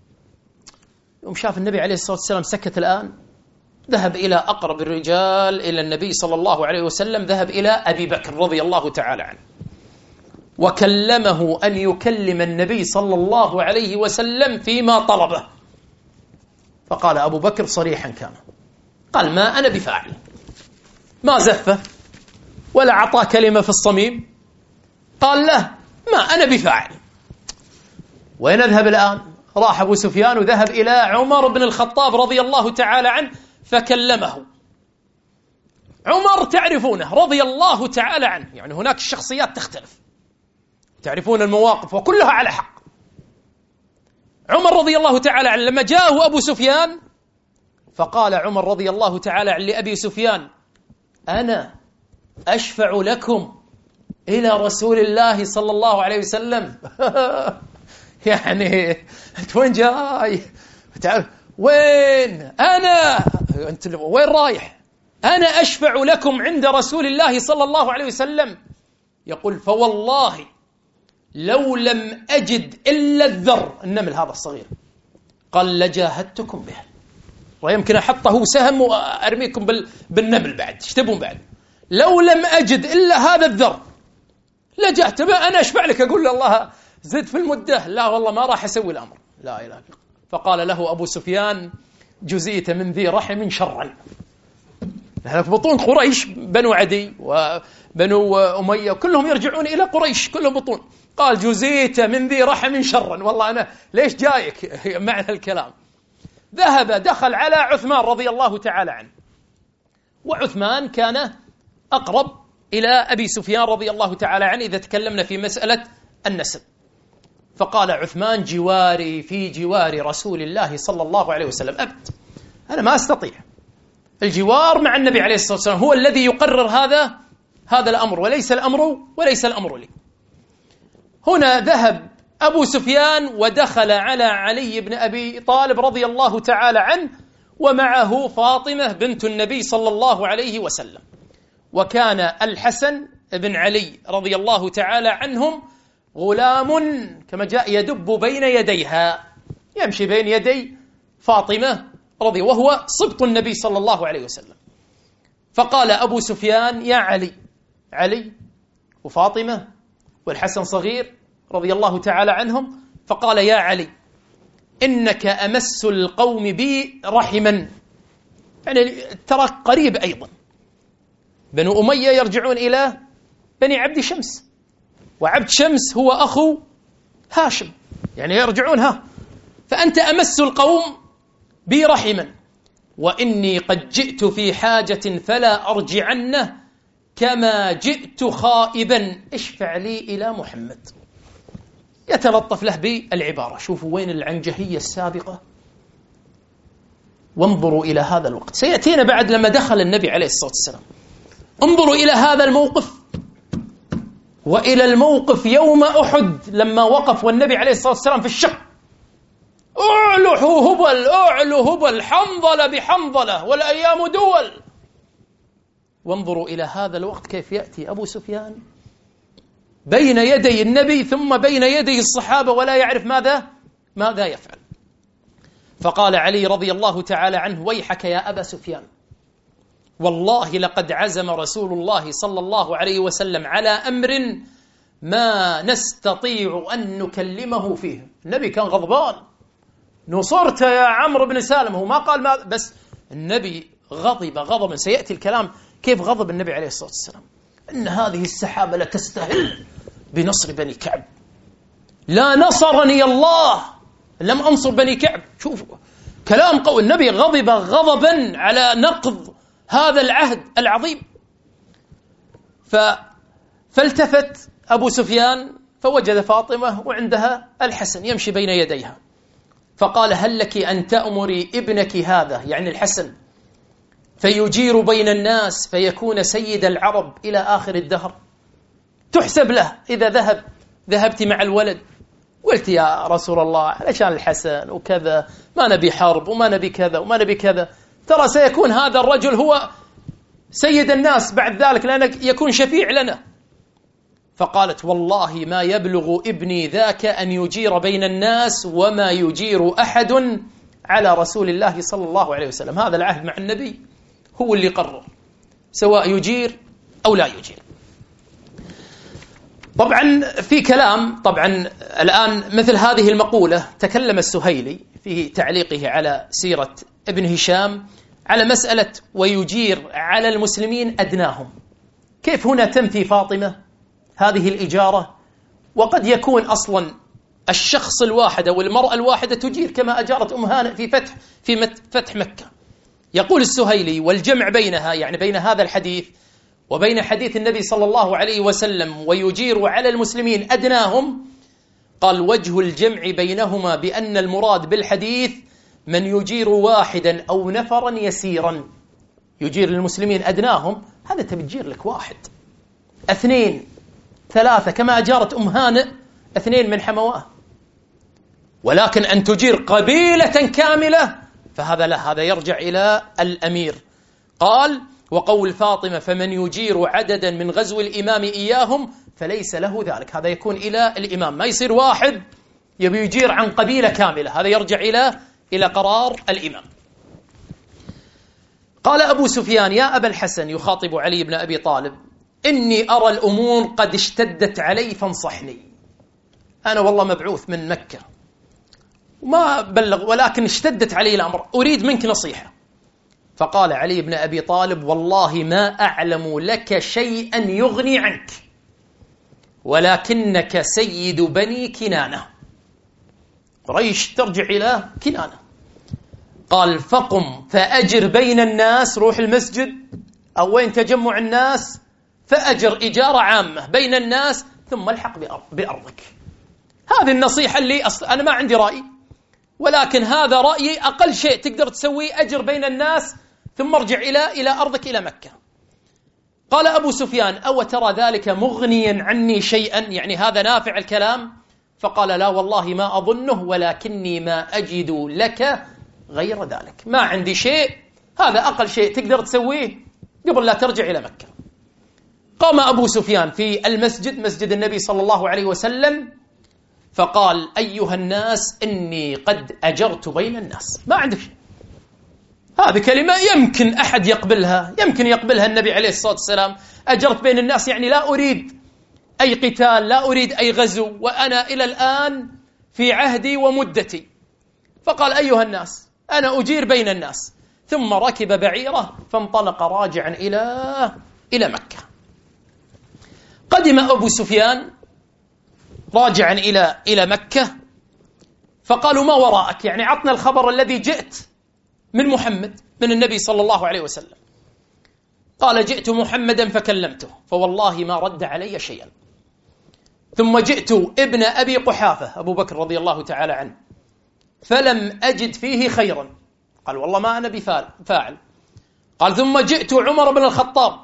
يوم شاف النبي عليه الصلاة والسلام سكت الآن، ذهب إلى أقرب الرجال إلى النبي صلى الله عليه وسلم، ذهب إلى أبي بكر رضي الله تعالى عنه، وكلمه أن يكلم النبي صلى الله عليه وسلم فيما طلبه. فقال أبو بكر صريحا كان، قال: ما أنا بفاعل، ما زفه ولا عطاه كلمة في الصميم، قال له: ما أنا بفاعل. وين أذهب الآن؟ راح أبو سفيان وذهب إلى عمر بن الخطاب رضي الله تعالى عنه فكلمه. عمر تعرفونه رضي الله تعالى عنه، يعني هناك الشخصيات تختلف، تعرفون المواقف وكلها على حق. عمر رضي الله تعالى عنه لما جاءه أبو سفيان فقال عمر رضي الله تعالى عنه لأبي سفيان: أنا أشفع لكم إلى رسول الله صلى الله عليه وسلم. يعني أنت وين جاي؟ وين أنا؟ أنت وين رايح؟ أنا أشفع لكم عند رسول الله صلى الله عليه وسلم. يقول: فوالله لو لم أجد إلا الذر، النمل هذا الصغير، قال لجاهدتكم به، ويمكن أحطه سهم وأرميكم بالنمل بعد، ايش تبون بعد؟ لو لم أجد إلا هذا الذر لجأت به، أنا أشفع لك، أقول الله زد في المدة، لا والله ما راح أسوي الأمر، لا إله إلا الله. فقال له أبو سفيان: جزيت من ذي رحم شرا. بطون قريش، بنو عدي وبنو أمية كلهم يرجعون إلى قريش، كلهم بطون. قال: جزيت من ذي رحم شرا، والله أنا ليش جايك؟ معنى الكلام. ذهب دخل على عثمان رضي الله تعالى عنه، وعثمان كان أقرب إلى أبي سفيان رضي الله تعالى عنه إذا تكلمنا في مسألة النسب. فقال عثمان: جواري في جوار رسول الله صلى الله عليه وسلم أبد، أنا ما أستطيع الجوار مع النبي عليه الصلاة والسلام، هو الذي يقرر هذا هذا الأمر، وليس الأمر وليس الأمر لي. هنا ذهب أبو سفيان ودخل على علي بن أبي طالب رضي الله تعالى عنه، ومعه فاطمة بنت النبي صلى الله عليه وسلم. وكان الحسن بن علي رضي الله تعالى عنهم غلام كما جاء يدب بين يديها، يمشي بين يدي فاطمة رضي، وهو صبط النبي صلى الله عليه وسلم. فقال أبو سفيان: يا علي، علي وفاطمة والحسن صغير رضي الله تعالى عنهم، فقال: يا علي، إنك أمس القوم بي رحما، يعني تراك قريب أيضا. بنو أمية يرجعون إلى بني عبد شمس، وعبد شمس هو أخو هاشم، يعني يرجعون ها، فأنت أمس القوم بي رحما، وإني قد جئت في حاجة فلا أرجعنه كما جئت خائبا، اشفع لي إلى محمد. يتلطف له بالعبارة. شوفوا وين العنجهية السابقة، وانظروا إلى هذا الوقت، سيأتينا بعد لما دخل النبي عليه الصلاة والسلام. انظروا إلى هذا الموقف، وإلى الموقف يوم أحد لما وقف والنبي عليه الصلاة والسلام في الشق: أعلو هبل، أعلو هبل، حنظلة بحنظلة، والأيام دول. وانظروا إلى هذا الوقت كيف يأتي أبو سفيان بين يدي النبي ثم بين يدي الصحابة ولا يعرف ماذا ماذا يفعل. فقال علي رضي الله تعالى عنه: ويحك يا أبا سفيان، والله لقد عزم رسول الله صلى الله عليه وسلم على أمر ما نستطيع أن نكلمه فيه. النبي كان غضبان، نصرت يا عمرو بن سالم، هو ما قال ما، بس النبي غضب غضبا سيأتي الكلام كيف غضب النبي عليه الصلاة والسلام. إن هذه السحابة لتستهل بنصر بني كعب، لا نصرني الله لم أنصر بني كعب. شوفوا كلام قوي، النبي غضب غضبا على نقض هذا العهد العظيم. ف... فالتفت أبو سفيان فوجد فاطمة وعندها الحسن يمشي بين يديها، فقال: هل لك أن تأمري ابنك هذا، يعني الحسن، فيجير بين الناس فيكون سيد العرب إلى آخر الدهر، تحسب له إذا ذهب ذهبت مع الولد. قلت: يا رسول الله علشان الحسن وكذا، ما نبي حرب وما نبي كذا وما نبي كذا، ترى سيكون هذا الرجل هو سيد الناس بعد ذلك لأنه يكون شفيع لنا. فقالت: والله ما يبلغ ابني ذاك أن يجير بين الناس وما يجير أحد على رسول الله صلى الله عليه وسلم. هذا العهد مع النبي هو اللي قرر سواء يجير أو لا يجير. طبعا في كلام، طبعا الآن مثل هذه المقولة تكلم السهيلي في تعليقه على سيرة ابن هشام على مسألة ويجير على المسلمين أدناهم، كيف هنا تنفي فاطمة هذه الإجارة، وقد يكون أصلا الشخص الواحد أو المرأة الواحدة تجير كما أجارت أم هانئ في فتح في فتح مكة. يقول السهيلي: والجمع بينها، يعني بين هذا الحديث وبين حديث النبي صلى الله عليه وسلم ويجير على المسلمين أدناهم، قال وجه الجمع بينهما بأن المراد بالحديث من يجير واحدا أو نفرا يسيرا، يجير المسلمين أدناهم، هذا تبي تجير لك واحد اثنين ثلاثة كما أجارت أم هانئ اثنين من حمواه، ولكن أن تجير قبيلة كاملة فهذا لا، هذا يرجع إلى الأمير. قال وقول فاطمة فمن يجير عددا من غزو الإمام إياهم فليس له ذلك، هذا يكون إلى الإمام، ما يصير واحد يبي يجير عن قبيلة كاملة، هذا يرجع إلى إلى قرار الإمام. قال أبو سفيان يا أبا الحسن يخاطب علي بن أبي طالب إني أرى الأمور قد اشتدت علي فانصحني، أنا والله مبعوث من مكة وما بلغ ولكن اشتدت علي الأمر، أريد منك نصيحة. فقال علي بن أبي طالب والله ما أعلم لك شيئا يغني عنك ولكنك سيد بني كنانة، قريش ترجع إلى كنانة. قال فقم فأجر بين الناس، روح المسجد أو وين تجمع الناس فأجر إجارة عامة بين الناس ثم الحق بأرضك. هذه النصيحة اللي أصلا أنا ما عندي رأي، ولكن هذا رأيي أقل شيء تقدر تسويه، أجر بين الناس ثم ارجع إلى إلى أرضك إلى مكة. قال أبو سفيان أو ترى ذلك مغنيا عني شيئا، يعني هذا نافع الكلام؟ فقال لا والله ما أظنه ولكني ما أجد لك غير ذلك، ما عندي شيء، هذا أقل شيء تقدر تسويه قبل لا ترجع إلى مكة. قام أبو سفيان في المسجد، مسجد النبي صلى الله عليه وسلم، فقال أيها الناس إني قد أجرت بين الناس، ما عندك شيء. هذه كلمة يمكن أحد يقبلها، يمكن يقبلها النبي عليه الصلاة والسلام، أجرت بين الناس يعني لا أريد أي قتال، لا أريد أي غزو، وأنا إلى الآن في عهدي ومدتي. فقال أيها الناس أنا أجير بين الناس، ثم ركب بعيره فانطلق راجعا إلى إلى مكة. قدم أبو سفيان راجعا إلى إلى مكة، فقالوا ما وراءك، يعني عطنا الخبر الذي جئت من محمد من النبي صلى الله عليه وسلم. قال جئت محمدا فكلمته فوالله ما رد علي شيئا، ثم جئت ابن أبي قحافة أبو بكر رضي الله تعالى عنه فلم أجد فيه خيرا، قال والله ما أنا بفاعل. قال ثم جئت عمر بن الخطاب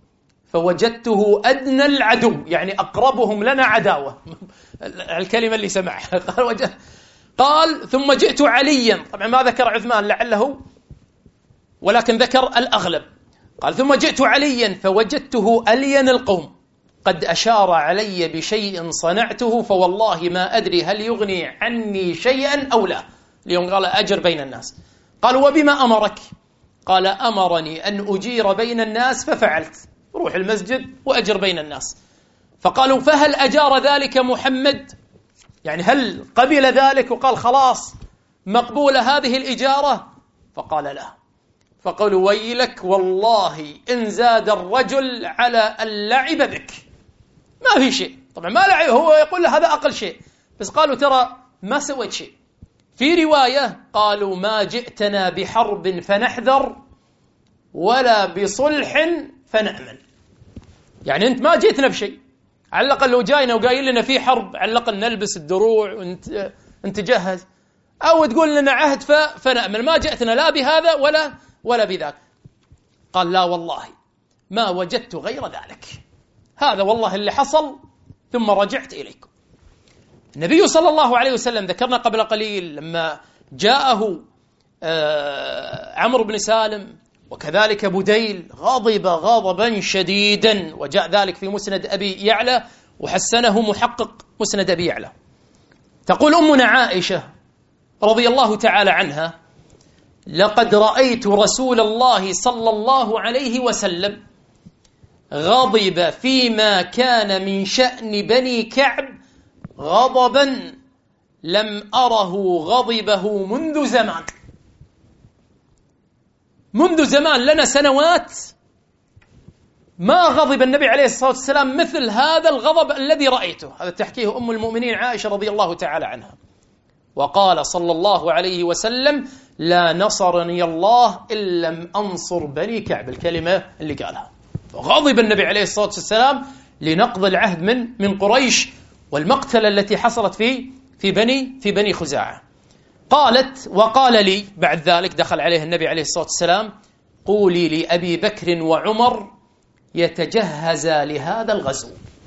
فوجدته أدنى العدو، يعني أقربهم لنا عداوة الكلمة اللي سمعها. قال وجد قال ثم جئت عليا، طبعا ما ذكر عثمان لعله ولكن ذكر الأغلب. قال ثم جئت عليا فوجدته ألين القوم قد أشار علي بشيء صنعته فوالله ما أدري هل يغني عني شيئا أو لا، اليوم قال أجر بين الناس. قال وبما أمرك؟ قال أمرني أن أجير بين الناس ففعلت، روح المسجد وأجر بين الناس. فقالوا فهل أجار ذلك محمد، يعني هل قبل ذلك وقال خلاص مقبولة هذه الإجارة؟ فقال لا. فقالوا ويلك والله إن زاد الرجل على اللعب بك، ما في شيء، طبعا ما لعب، هو يقول له هذا أقل شيء، بس قالوا ترى ما سويت شيء. في رواية قالوا ما جئتنا بحرب فنحذر ولا بصلح فنأمن، يعني أنت ما جئتنا بشيء، على الأقل لو جاينا وقايل لنا في حرب على الأقل نلبس الدروع ونت نتجهز، أو تقول لنا عهد فنأمن، ما جئتنا لا بهذا ولا ولا بذاك. قال لا والله ما وجدت غير ذلك، هذا والله اللي حصل ثم رجعت إليكم. النبي صلى الله عليه وسلم ذكرنا قبل قليل لما جاءه عمرو بن سالم وكذلك بديل غضب غضبا شديدا، وجاء ذلك في مسند أبي يعلى وحسنه محقق مسند أبي يعلى. تقول أمنا عائشة رضي الله تعالى عنها لقد رأيت رسول الله صلى الله عليه وسلم غضب فيما كان من شأن بني كعب غضبا لم أره غضبه منذ زمان، منذ زمان لنا سنوات ما غضب النبي عليه الصلاة والسلام مثل هذا الغضب الذي رأيته. هذا تحكيه أم المؤمنين عائشة رضي الله تعالى عنها. وقال صلى الله عليه وسلم لا نصرني الله إن لم أنصر بني كعب، الكلمة اللي قالها. غضب النبي عليه الصلاة والسلام لنقض العهد من من قريش والمقتلة التي حصلت في في بني في بني خزاعة. قالت: وقال لي بعد ذلك، دخل عليه النبي عليه الصلاة والسلام: قولي لأبي بكر وعمر يتجهزا لهذا الغزو.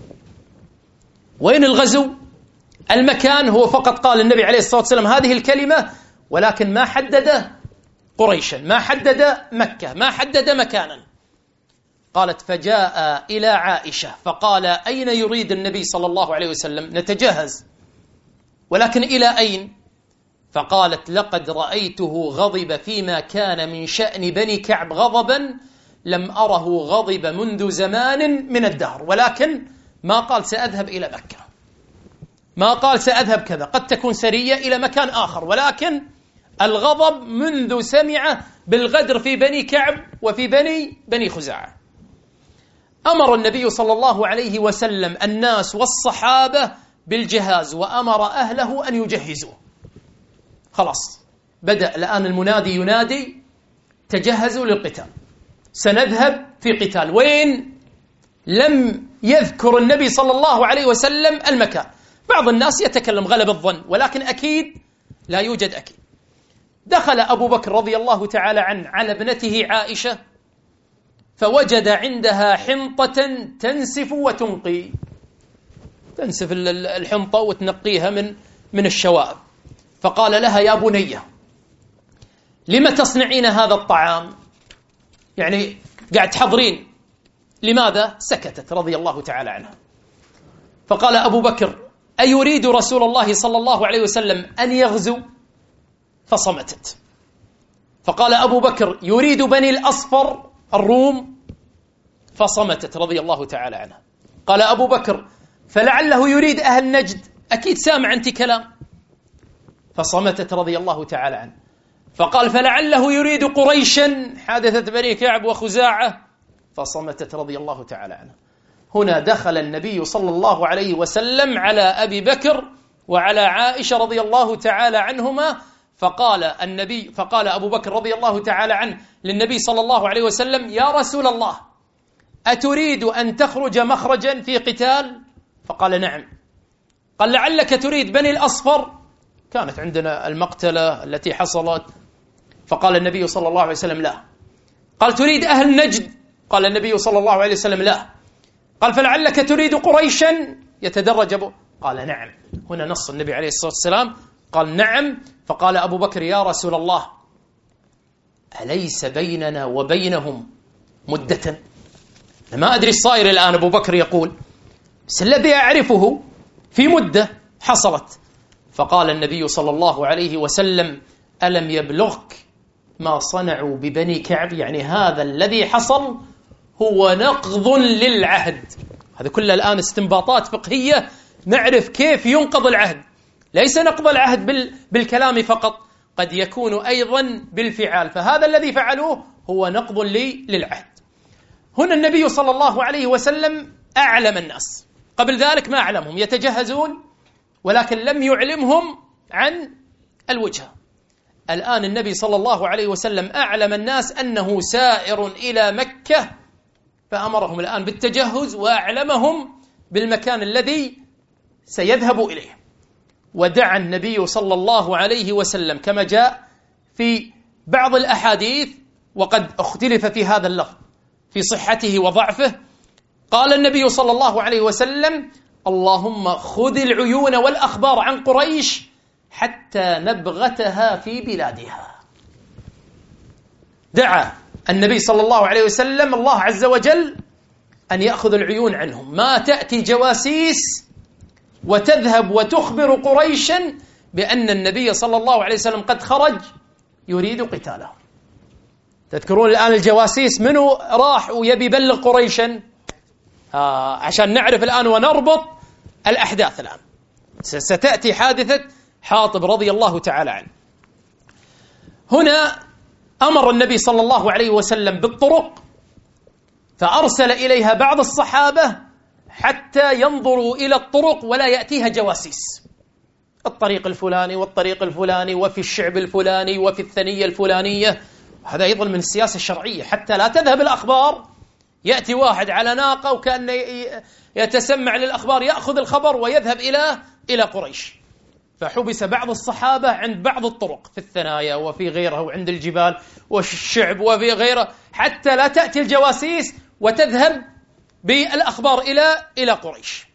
وين الغزو؟ المكان هو فقط قال النبي عليه الصلاة والسلام هذه الكلمة، ولكن ما حدد قريشا، ما حدد مكة، ما حدد مكانا. قالت: فجاء إلى عائشة فقال: أين يريد النبي صلى الله عليه وسلم؟ نتجهز، ولكن إلى أين؟ فقالت: لقد رأيته غضب فيما كان من شأن بني كعب غضبا لم أره غضب منذ زمان من الدهر، ولكن ما قال سأذهب إلى مكة، ما قال سأذهب كذا، قد تكون سرية إلى مكان آخر، ولكن الغضب منذ سمع بالغدر في بني كعب وفي بني بني خزاعة. أمر النبي صلى الله عليه وسلم الناس والصحابة بالجهاز، وأمر أهله أن يجهزوا. خلاص بدأ الآن المنادي ينادي: تجهزوا للقتال، سنذهب في قتال. وين؟ لم يذكر النبي صلى الله عليه وسلم المكان. بعض الناس يتكلم غلب الظن، ولكن أكيد لا يوجد أكيد. دخل أبو بكر رضي الله تعالى عنه على ابنته عائشة، فوجد عندها حنطة تنسف وتنقي، تنسف الحنطة وتنقيها من من الشوائب. فقال لها: يا بنية، لم تصنعين هذا الطعام؟ يعني قاعد تحضرين، لماذا؟ سكتت رضي الله تعالى عنها. فقال أبو بكر: أيريد رسول الله صلى الله عليه وسلم أن يغزو؟ فصمتت. فقال أبو بكر: يريد بني الأصفر الروم؟ فصمتت رضي الله تعالى عنها. قال أبو بكر: فلعله يريد أهل نجد، أكيد سامع أنت كلام. فصمتت رضي الله تعالى عنه. فقال: فلعله يريد قريشا، حادثة بني كعب وخزاعة. فصمتت رضي الله تعالى عنه. هنا دخل النبي صلى الله عليه وسلم على أبي بكر وعلى عائشة رضي الله تعالى عنهما، فقال النبي فقال أبو بكر رضي الله تعالى عنه للنبي صلى الله عليه وسلم: يا رسول الله، أتريد أن تخرج مخرجا في قتال؟ فقال: نعم. قال: لعلك تريد بني الأصفر، كانت عندنا المقتلة التي حصلت. فقال النبي صلى الله عليه وسلم: لا. قال: تريد أهل نجد؟ قال النبي صلى الله عليه وسلم: لا. قال: فلعلك تريد قريشا؟ يتدرج أبو قال: نعم. هنا نص النبي عليه الصلاة والسلام قال: نعم. فقال أبو بكر: يا رسول الله، أليس بيننا وبينهم مدة؟ ما أدري الصائر الآن. أبو بكر يقول: بس الذي أعرفه في مدة حصلت. فقال النبي صلى الله عليه وسلم: ألم يبلغك ما صنعوا ببني كعب؟ يعني هذا الذي حصل هو نقض للعهد. هذا كله الآن استنباطات فقهية، نعرف كيف ينقض العهد. ليس نقض العهد بال... بالكلام فقط، قد يكون أيضا بالفعال. فهذا الذي فعلوه هو نقض لي للعهد. هنا النبي صلى الله عليه وسلم أعلم الناس، قبل ذلك ما أعلمهم، يتجهزون ولكن لم يعلمهم عن الوجهة. الآن النبي صلى الله عليه وسلم أعلم الناس أنه سائر إلى مكة، فأمرهم الآن بالتجهز وأعلمهم بالمكان الذي سيذهب إليه. ودعا النبي صلى الله عليه وسلم كما جاء في بعض الأحاديث، وقد اختلف في هذا اللفظ في صحته وضعفه. قال النبي صلى الله عليه وسلم: اللهم خذ العيون والأخبار عن قريش حتى نبغتها في بلادها. دعا النبي صلى الله عليه وسلم الله عز وجل أن يأخذ العيون عنهم، ما تأتي جواسيس وتذهب وتخبر قريشا بأن النبي صلى الله عليه وسلم قد خرج يريد قتاله. تذكرون الآن الجواسيس منو راح ويبي يبلغ قريشا؟ آه عشان نعرف الآن ونربط الأحداث. الآن ستأتي حادثة حاطب رضي الله تعالى عنه. هنا أمر النبي صلى الله عليه وسلم بالطرق، فأرسل إليها بعض الصحابة حتى ينظروا إلى الطرق ولا يأتيها جواسيس. الطريق الفلاني والطريق الفلاني وفي الشعب الفلاني وفي الثنية الفلانية. هذا أيضا من السياسة الشرعية، حتى لا تذهب الأخبار يأتي واحد على ناقة وكأن يتسمع للأخبار، يأخذ الخبر ويذهب إلى إلى قريش. فحبس بعض الصحابة عند بعض الطرق في الثنايا وفي غيرها وعند الجبال والشعب وفي غيره، حتى لا تأتي الجواسيس وتذهب بالأخبار إلى إلى قريش.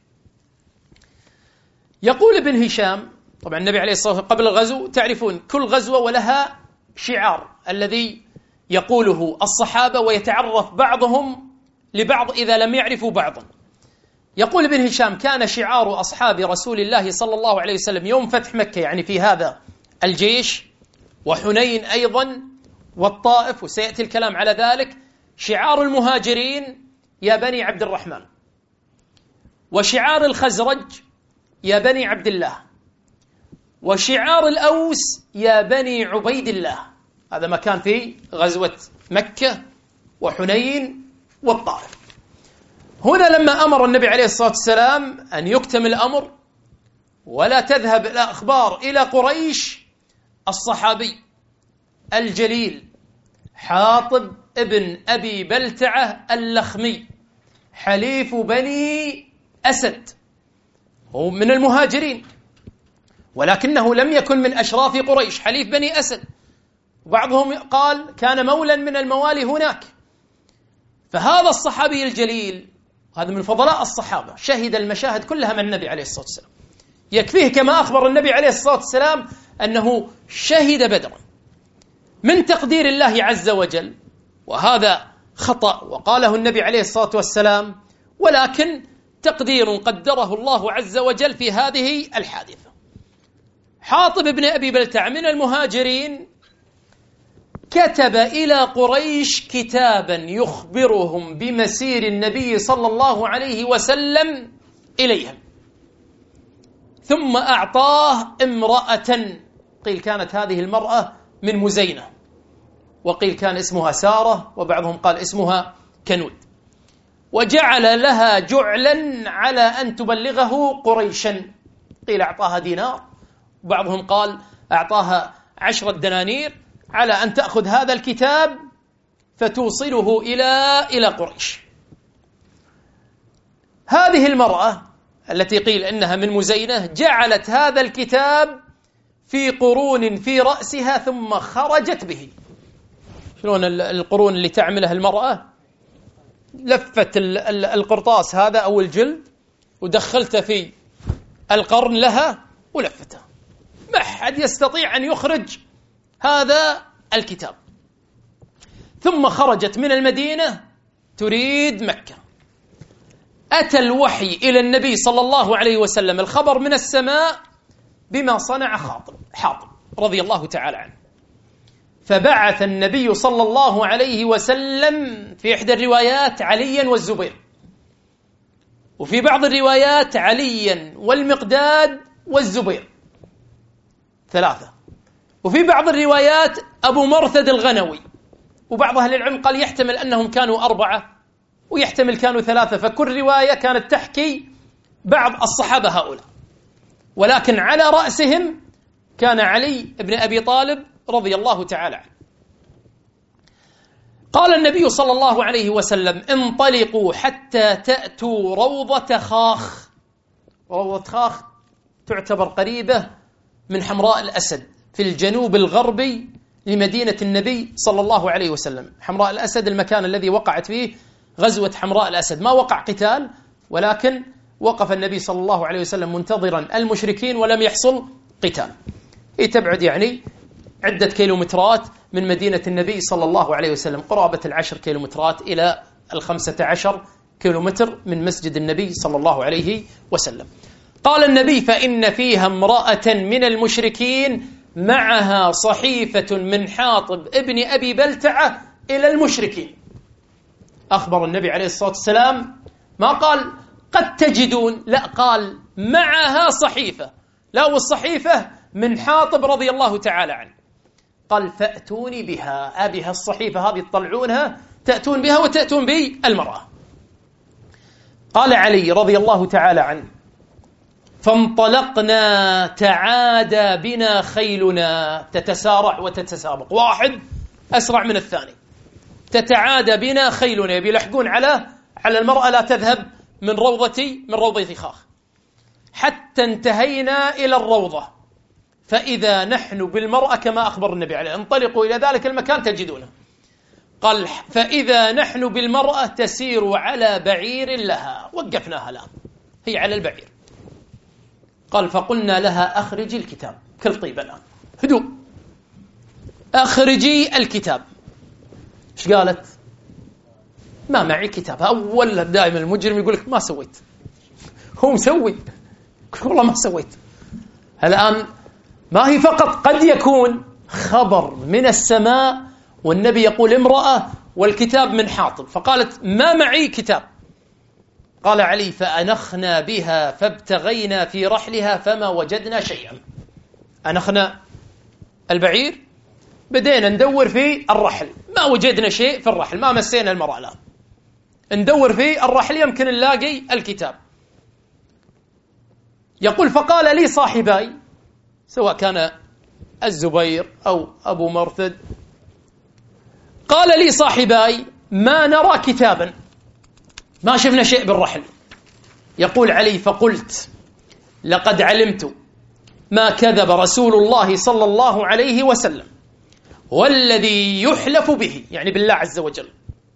يقول ابن هشام، طبعا النبي عليه الصلاة والسلام قبل الغزو تعرفون كل غزوة ولها شعار الذي يقوله الصحابة ويتعرف بعضهم لبعض إذا لم يعرفوا بعضا. يقول ابن هشام: كان شعار أصحاب رسول الله صلى الله عليه وسلم يوم فتح مكة، يعني في هذا الجيش، وحنين أيضا والطائف، وسيأتي الكلام على ذلك، شعار المهاجرين: يا بني عبد الرحمن. وشعار الخزرج: يا بني عبد الله. وشعار الأوس: يا بني عبيد الله. هذا ما كان في غزوة مكة وحنين والطائف. هنا لما أمر النبي عليه الصلاة والسلام أن يكتم الأمر ولا تذهب الأخبار إلى قريش، الصحابي الجليل حاطب ابن أبي بلتعة اللخمي حليف بني أسد، هو من المهاجرين ولكنه لم يكن من أشراف قريش، حليف بني أسد، وبعضهم قال كان مولا من الموالي هناك. فهذا الصحابي الجليل هذا من فضلاء الصحابة، شهد المشاهد كلها من النبي عليه الصلاة والسلام. يكفيه كما أخبر النبي عليه الصلاة والسلام أنه شهد بدرا من تقدير الله عز وجل، وهذا خطأ وقاله النبي عليه الصلاة والسلام، ولكن تقدير قدره الله عز وجل في هذه الحادثة. حاطب بن أبي بلتع من المهاجرين كتب إلى قريش كتابا يخبرهم بمسير النبي صلى الله عليه وسلم إليهم، ثم أعطاه امرأة، قيل كانت هذه المرأة من مزينة، وقيل كان اسمها سارة، وبعضهم قال اسمها كنود، وجعل لها جعلا على أن تبلغه قريشا، قيل أعطاها دينار، وبعضهم قال أعطاها عشرة دنانير على أن تأخذ هذا الكتاب فتوصله إلى إلى قريش. هذه المرأة التي قيل إنها من مزينة جعلت هذا الكتاب في قرون في رأسها ثم خرجت به. شلون القرون اللي تعملها المرأة؟ لفت القرطاس هذا أو الجلد ودخلته في القرن لها ولفته، ما حد يستطيع أن يخرج هذا الكتاب. ثم خرجت من المدينة تريد مكة. أتى الوحي إلى النبي صلى الله عليه وسلم، الخبر من السماء بما صنع خاطب حاطب رضي الله تعالى عنه، فبعث النبي صلى الله عليه وسلم في إحدى الروايات عليا والزبير، وفي بعض الروايات عليا والمقداد والزبير ثلاثة، وفي بعض الروايات أبو مرثد الغنوي، وبعض أهل العلم قال يحتمل أنهم كانوا أربعة ويحتمل كانوا ثلاثة، فكل رواية كانت تحكي بعض الصحابة هؤلاء، ولكن على رأسهم كان علي بن أبي طالب رضي الله تعالى عنه. قال النبي صلى الله عليه وسلم: انطلقوا حتى تأتوا روضة خاخ. روضة خاخ تعتبر قريبة من حمراء الأسد في الجنوب الغربي لمدينة النبي صلى الله عليه وسلم. حمراء الأسد المكان الذي وقعت فيه غزوة حمراء الأسد، ما وقع قتال، ولكن وقف النبي صلى الله عليه وسلم منتظرا المشركين ولم يحصل قتال. هي تبعد يعني عدة كيلومترات من مدينة النبي صلى الله عليه وسلم، قرابة العشر كيلومترات إلى الخمسة عشر كيلومتر من مسجد النبي صلى الله عليه وسلم. قال النبي: فإن فيها امرأة من المشركين معها صحيفة من حاطب ابن أبي بلتعة إلى المشركين. أخبر النبي عليه الصلاة والسلام، ما قال قد تجدون، لا، قال معها صحيفة، لا، والصحيفة من حاطب رضي الله تعالى عنه. قال: فأتوني بها، أبيها الصحيفة هذه تطلعونها، تأتون بها وتأتون بي المرأة. قال علي رضي الله تعالى عنه: فانطلقنا تعادى بنا خيلنا، تتسارع وتتسابق، واحد أسرع من الثاني، تتعادى بنا خيلنا، يبي يلحقون على على المرأة لا تذهب من روضتي من روضة خاخ، حتى انتهينا إلى الروضة فإذا نحن بالمرأة كما أخبر النبي عليه، انطلقوا إلى ذلك المكان تجدونه. قال فإذا نحن بالمرأة تسير على بعير لها، وقفناها الآن هي على البعير. قال فقلنا لها أخرجي الكتاب، كل طيب الآن هدوء، أخرجي الكتاب. إيش قالت؟ ما معي كتاب. أول دائما المجرم يقول لك ما سويت، هو مسوي، والله ما سويت. الآن ما هي فقط قد يكون خبر من السماء والنبي يقول امرأة والكتاب من حاطب، فقالت ما معي كتاب. قال علي فأنخنا بها فابتغينا في رحلها فما وجدنا شيئا. أنخنا البعير، بدينا ندور في الرحل، ما وجدنا شيء في الرحل، ما مسينا المرأة الآن، ندور في الرحل يمكن نلاقي الكتاب. يقول فقال لي صاحباي، سواء كان الزبير أو أبو مرثد، قال لي صاحباي ما نرى كتابا، ما شفنا شيء بالرحل. يقول علي فقلت لقد علمت ما كذب رسول الله صلى الله عليه وسلم والذي يحلف به، يعني بالله عز وجل،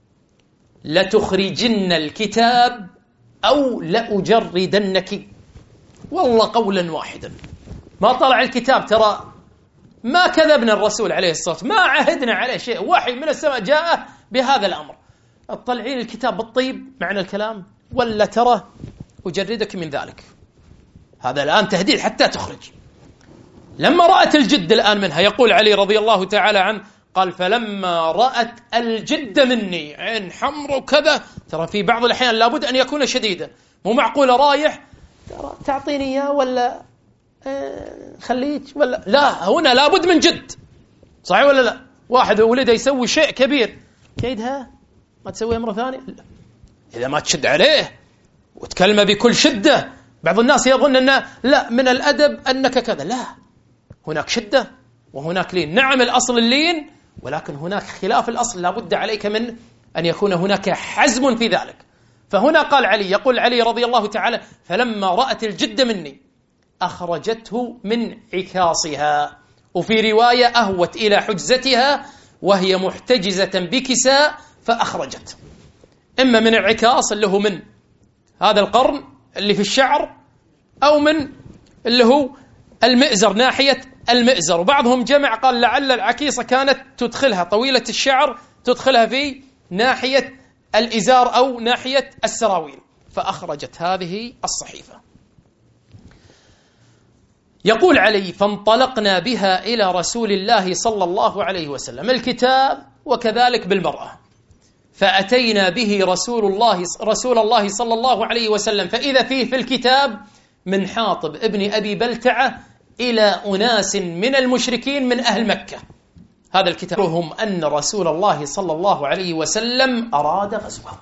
لتخرجن الكتاب أو لأجردنك، والله قولا واحدا. ما طلع الكتاب، ترى ما كذبنا الرسول عليه الصلاة والسلام، ما عهدنا عليه شيء، وحي من السماء جاء بهذا الأمر. اطلعين الكتاب بالطيب معنى الكلام، ولا ترى أجردك من ذلك. هذا الآن تهديد حتى تخرج. لما رأت الجد الآن منها، يقول علي رضي الله تعالى عنه قال فلما رأت الجد مني، عين حمر وكذا، ترى في بعض الأحيان لابد أن يكون شديدا، مو معقول رايح ترى تعطيني إياه ولا آه خليك ولا لا، هنا لابد من جد، صحيح ولا لا؟ واحد ولده يسوي شيء كبير، كيدها ما تسويها مرة ثانية؟ لا. إذا ما تشد عليه وتكلمه بكل شدة، بعض الناس يظن أنه لا من الأدب أنك كذا، لا، هناك شدة وهناك لين. نعم الأصل اللين، ولكن هناك خلاف الأصل، لابد عليك من أن يكون هناك حزم في ذلك. فهنا قال علي، يقول علي رضي الله تعالى فلما رأت الجد مني أخرجته من عكاصها، وفي رواية أهوت إلى حجزتها وهي محتجزة بكساء فأخرجت، إما من العكاص اللي هو من هذا القرن اللي في الشعر، أو من اللي هو المئزر، ناحية المئزر. وبعضهم جمع قال لعل العكيصة كانت تدخلها طويلة الشعر، تدخلها في ناحية الإزار أو ناحية السراويل، فأخرجت هذه الصحيفة. يقول علي فانطلقنا بها إلى رسول الله صلى الله عليه وسلم، الكتاب وكذلك بالمرأة، فأتينا به رسول الله رسول الله صلى الله عليه وسلم، فإذا فيه في الكتاب من حاطب ابن أبي بلتعة إلى أناس من المشركين من أهل مكة. هذا الكتاب هم أن رسول الله صلى الله عليه وسلم أراد غزوه.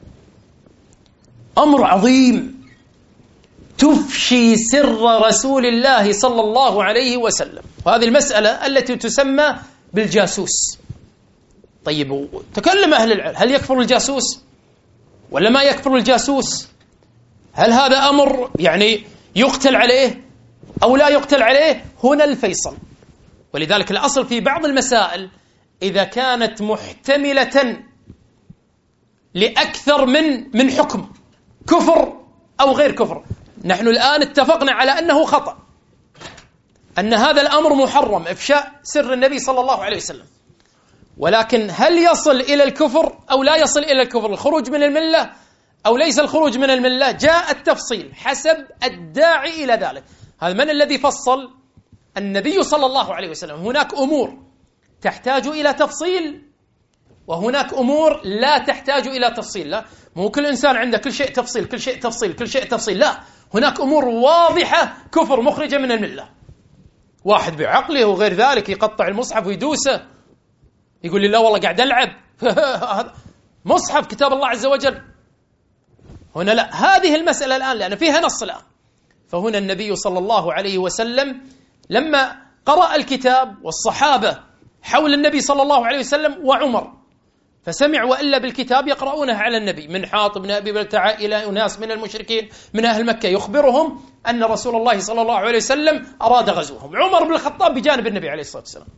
أمر عظيم تفشي سر رسول الله صلى الله عليه وسلم، وهذه المسألة التي تسمى بالجاسوس. طيب تكلم أهل العلم، هل يكفر الجاسوس ولا ما يكفر الجاسوس؟ هل هذا أمر يعني يقتل عليه أو لا يقتل عليه؟ هنا الفيصل. ولذلك الأصل في بعض المسائل إذا كانت محتملة لأكثر من من حكم، كفر أو غير كفر، نحن الآن اتفقنا على أنه خطأ، أن هذا الأمر محرم، إفشاء سر النبي صلى الله عليه وسلم، ولكن هل يصل إلى الكفر أو لا يصل إلى الكفر، الخروج من الملة أو ليس الخروج من الملة؟ جاء التفصيل حسب الداعي إلى ذلك. هذا من الذي فصل؟ النبي صلى الله عليه وسلم. هناك أمور تحتاج إلى تفصيل وهناك أمور لا تحتاج إلى تفصيل. لا، مو كل إنسان عنده كل شيء تفصيل كل شيء تفصيل كل شيء تفصيل، لا، هناك أمور واضحة كفر مخرجة من الملة. واحد بعقله وغير ذلك يقطع المصحف ويدوسه، يقول لي لا والله قاعد ألعب مصحف كتاب الله عز وجل. هنا لا، هذه المسألة الآن لأن فيها نص الآن. فهنا النبي صلى الله عليه وسلم لما قرأ الكتاب والصحابة حول النبي صلى الله عليه وسلم وعمر، فسمع وإلا بالكتاب يقرؤونه على النبي من حاطب بن أبي بلتعة إلى أناس من المشركين من أهل مكة يخبرهم أن رسول الله صلى الله عليه وسلم أراد غزوهم. عمر بن الخطاب بجانب النبي عليه الصلاة والسلام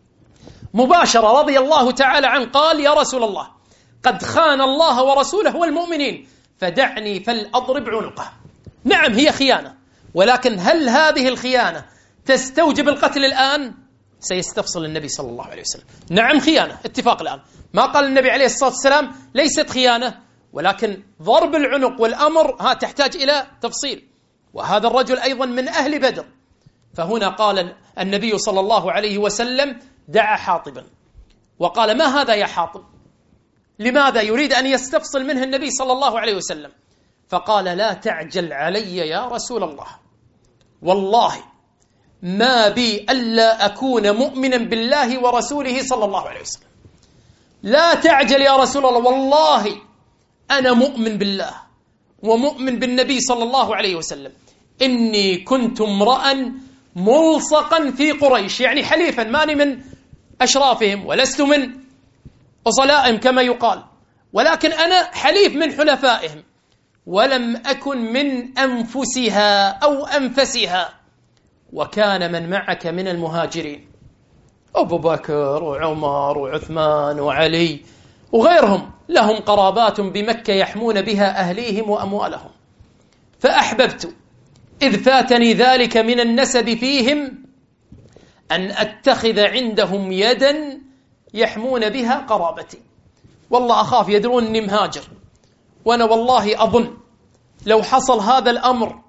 مباشرة رضي الله تعالى عنه قال: يا رسول الله، قد خان الله ورسوله والمؤمنين، فدعني فلأضرب عنقه. نعم، هي خيانة، ولكن هل هذه الخيانة تستوجب القتل الآن؟ سيستفصل النبي صلى الله عليه وسلم. نعم خيانة، اتفاق الآن. ما قال النبي عليه الصلاة والسلام ليست خيانة، ولكن ضرب العنق والأمر ها تحتاج إلى تفصيل. وهذا الرجل أيضا من أهل بدر. فهنا قال النبي صلى الله عليه وسلم: دعا حاطبا. وقال: ما هذا يا حاطب؟ لماذا يريد أن يستفصل منه النبي صلى الله عليه وسلم؟ فقال: لا تعجل علي يا رسول الله، والله ما بي ألا أكون مؤمنا بالله ورسوله صلى الله عليه وسلم. لا تعجل يا رسول الله، والله أنا مؤمن بالله ومؤمن بالنبي صلى الله عليه وسلم. إني كنت امرأ ملصقا في قريش، يعني حليفا، ماني من أشرافهم ولست من أصلائهم كما يقال، ولكن أنا حليف من حلفائهم، ولم أكن من أنفسها أو أنفسها. وكان من معك من المهاجرين أبو بكر وعمر وعثمان وعلي وغيرهم لهم قرابات بمكة يحمون بها أهليهم وأموالهم، فأحببت إذ فاتني ذلك من النسب فيهم أن أتخذ عندهم يدا يحمون بها قرابتي. والله أخاف يدرون أني مهاجر، وأنا والله أظن لو حصل هذا الأمر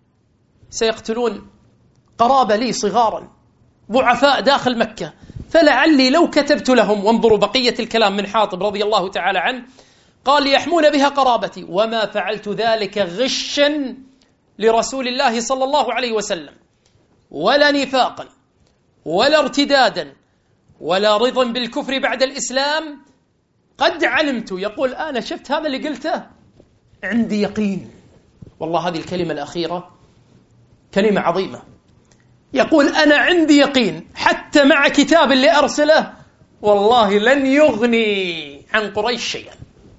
سيقتلون قرابة لي صغارا ضعفاء داخل مكة، فلعلي لو كتبت لهم. وانظروا بقية الكلام من حاطب رضي الله تعالى عنه، قال: يحمون بها قرابتي، وما فعلت ذلك غشا لرسول الله صلى الله عليه وسلم، ولا نفاقا، ولا ارتدادا، ولا رضا بالكفر بعد الإسلام. قد علمت، يقول أنا شفت هذا اللي قلته عندي يقين. والله هذه الكلمة الأخيرة كلمة عظيمة. يقول أنا عندي يقين حتى مع كتاب اللي أرسله والله لن يغني عن قريش شيئا.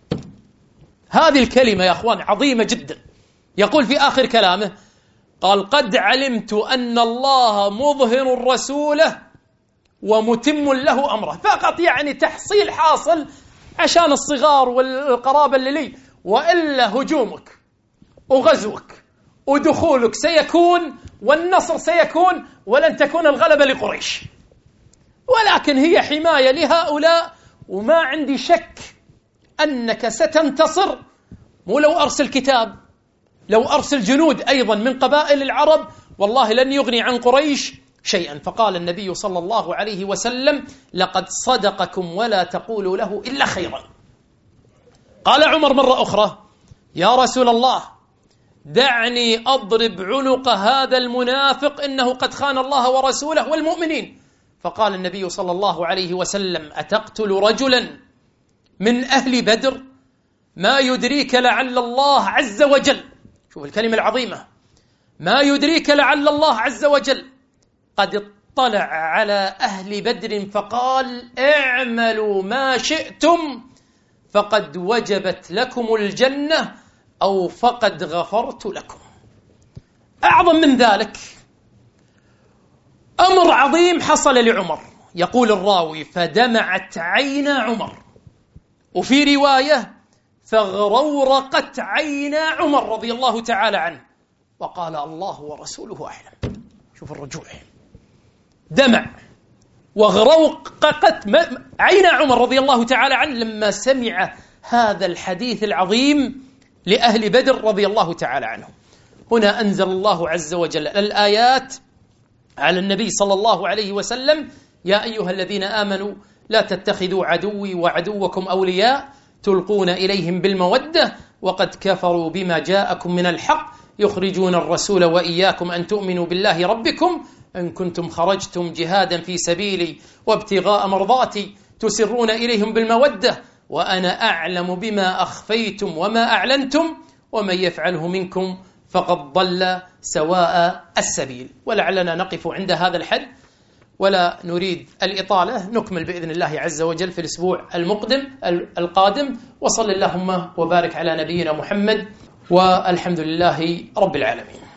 هذه الكلمة يا أخوان عظيمة جدا. يقول في آخر كلامه، قال: قد علمت أن الله مظهر رسوله ومتم له أمره. فقط يعني تحصيل حاصل عشان الصغار والقرابة اللي لي، وإلا هجومك وغزوك ودخولك سيكون والنصر سيكون، ولن تكون الغلبة لقريش، ولكن هي حماية لهؤلاء، وما عندي شك أنك ستنتصر. مو لو أرسل كتاب، لو أرسل جنود أيضا من قبائل العرب والله لن يغني عن قريش شيئا. فقال النبي صلى الله عليه وسلم: لقد صدقكم ولا تقولوا له إلا خيرا. قال عمر مرة أخرى: يا رسول الله، دعني أضرب عنق هذا المنافق، إنه قد خان الله ورسوله والمؤمنين. فقال النبي صلى الله عليه وسلم: أتقتل رجلا من أهل بدر؟ ما يدريك لعل الله عز وجل، شوف الكلمة العظيمة، ما يدريك لعل الله عز وجل قد اطلع على أهل بدر فقال: اعملوا ما شئتم فقد وجبت لكم الجنة أو فقد غفرت لكم. أعظم من ذلك أمر عظيم حصل لعمر. يقول الراوي: فدمعت عينا عمر، وفي رواية فاغرورقت عينا عمر رضي الله تعالى عنه، وقال: الله ورسوله أعلم. شوف الرجوع، دمع وغرورقت عينا عمر رضي الله تعالى عنه لما سمع هذا الحديث العظيم لأهل بدر رضي الله تعالى عنهم. هنا أنزل الله عز وجل الآيات على النبي صلى الله عليه وسلم: يا أيها الذين آمنوا لا تتخذوا عدوي وعدوكم أولياء تلقون إليهم بالمودة وقد كفروا بما جاءكم من الحق يخرجون الرسول وإياكم أن تؤمنوا بالله ربكم إن كنتم خرجتم جهادا في سبيلي وابتغاء مرضاتي تسرون إليهم بالمودة وأنا أعلم بما أخفيتم وما أعلنتم ومن يفعله منكم فقد ضل سواء السبيل. ولعلنا نقف عند هذا الحد، ولا نريد الإطالة، نكمل بإذن الله عز وجل في الأسبوع المقدم القادم. وصل اللهم وبارك على نبينا محمد، والحمد لله رب العالمين.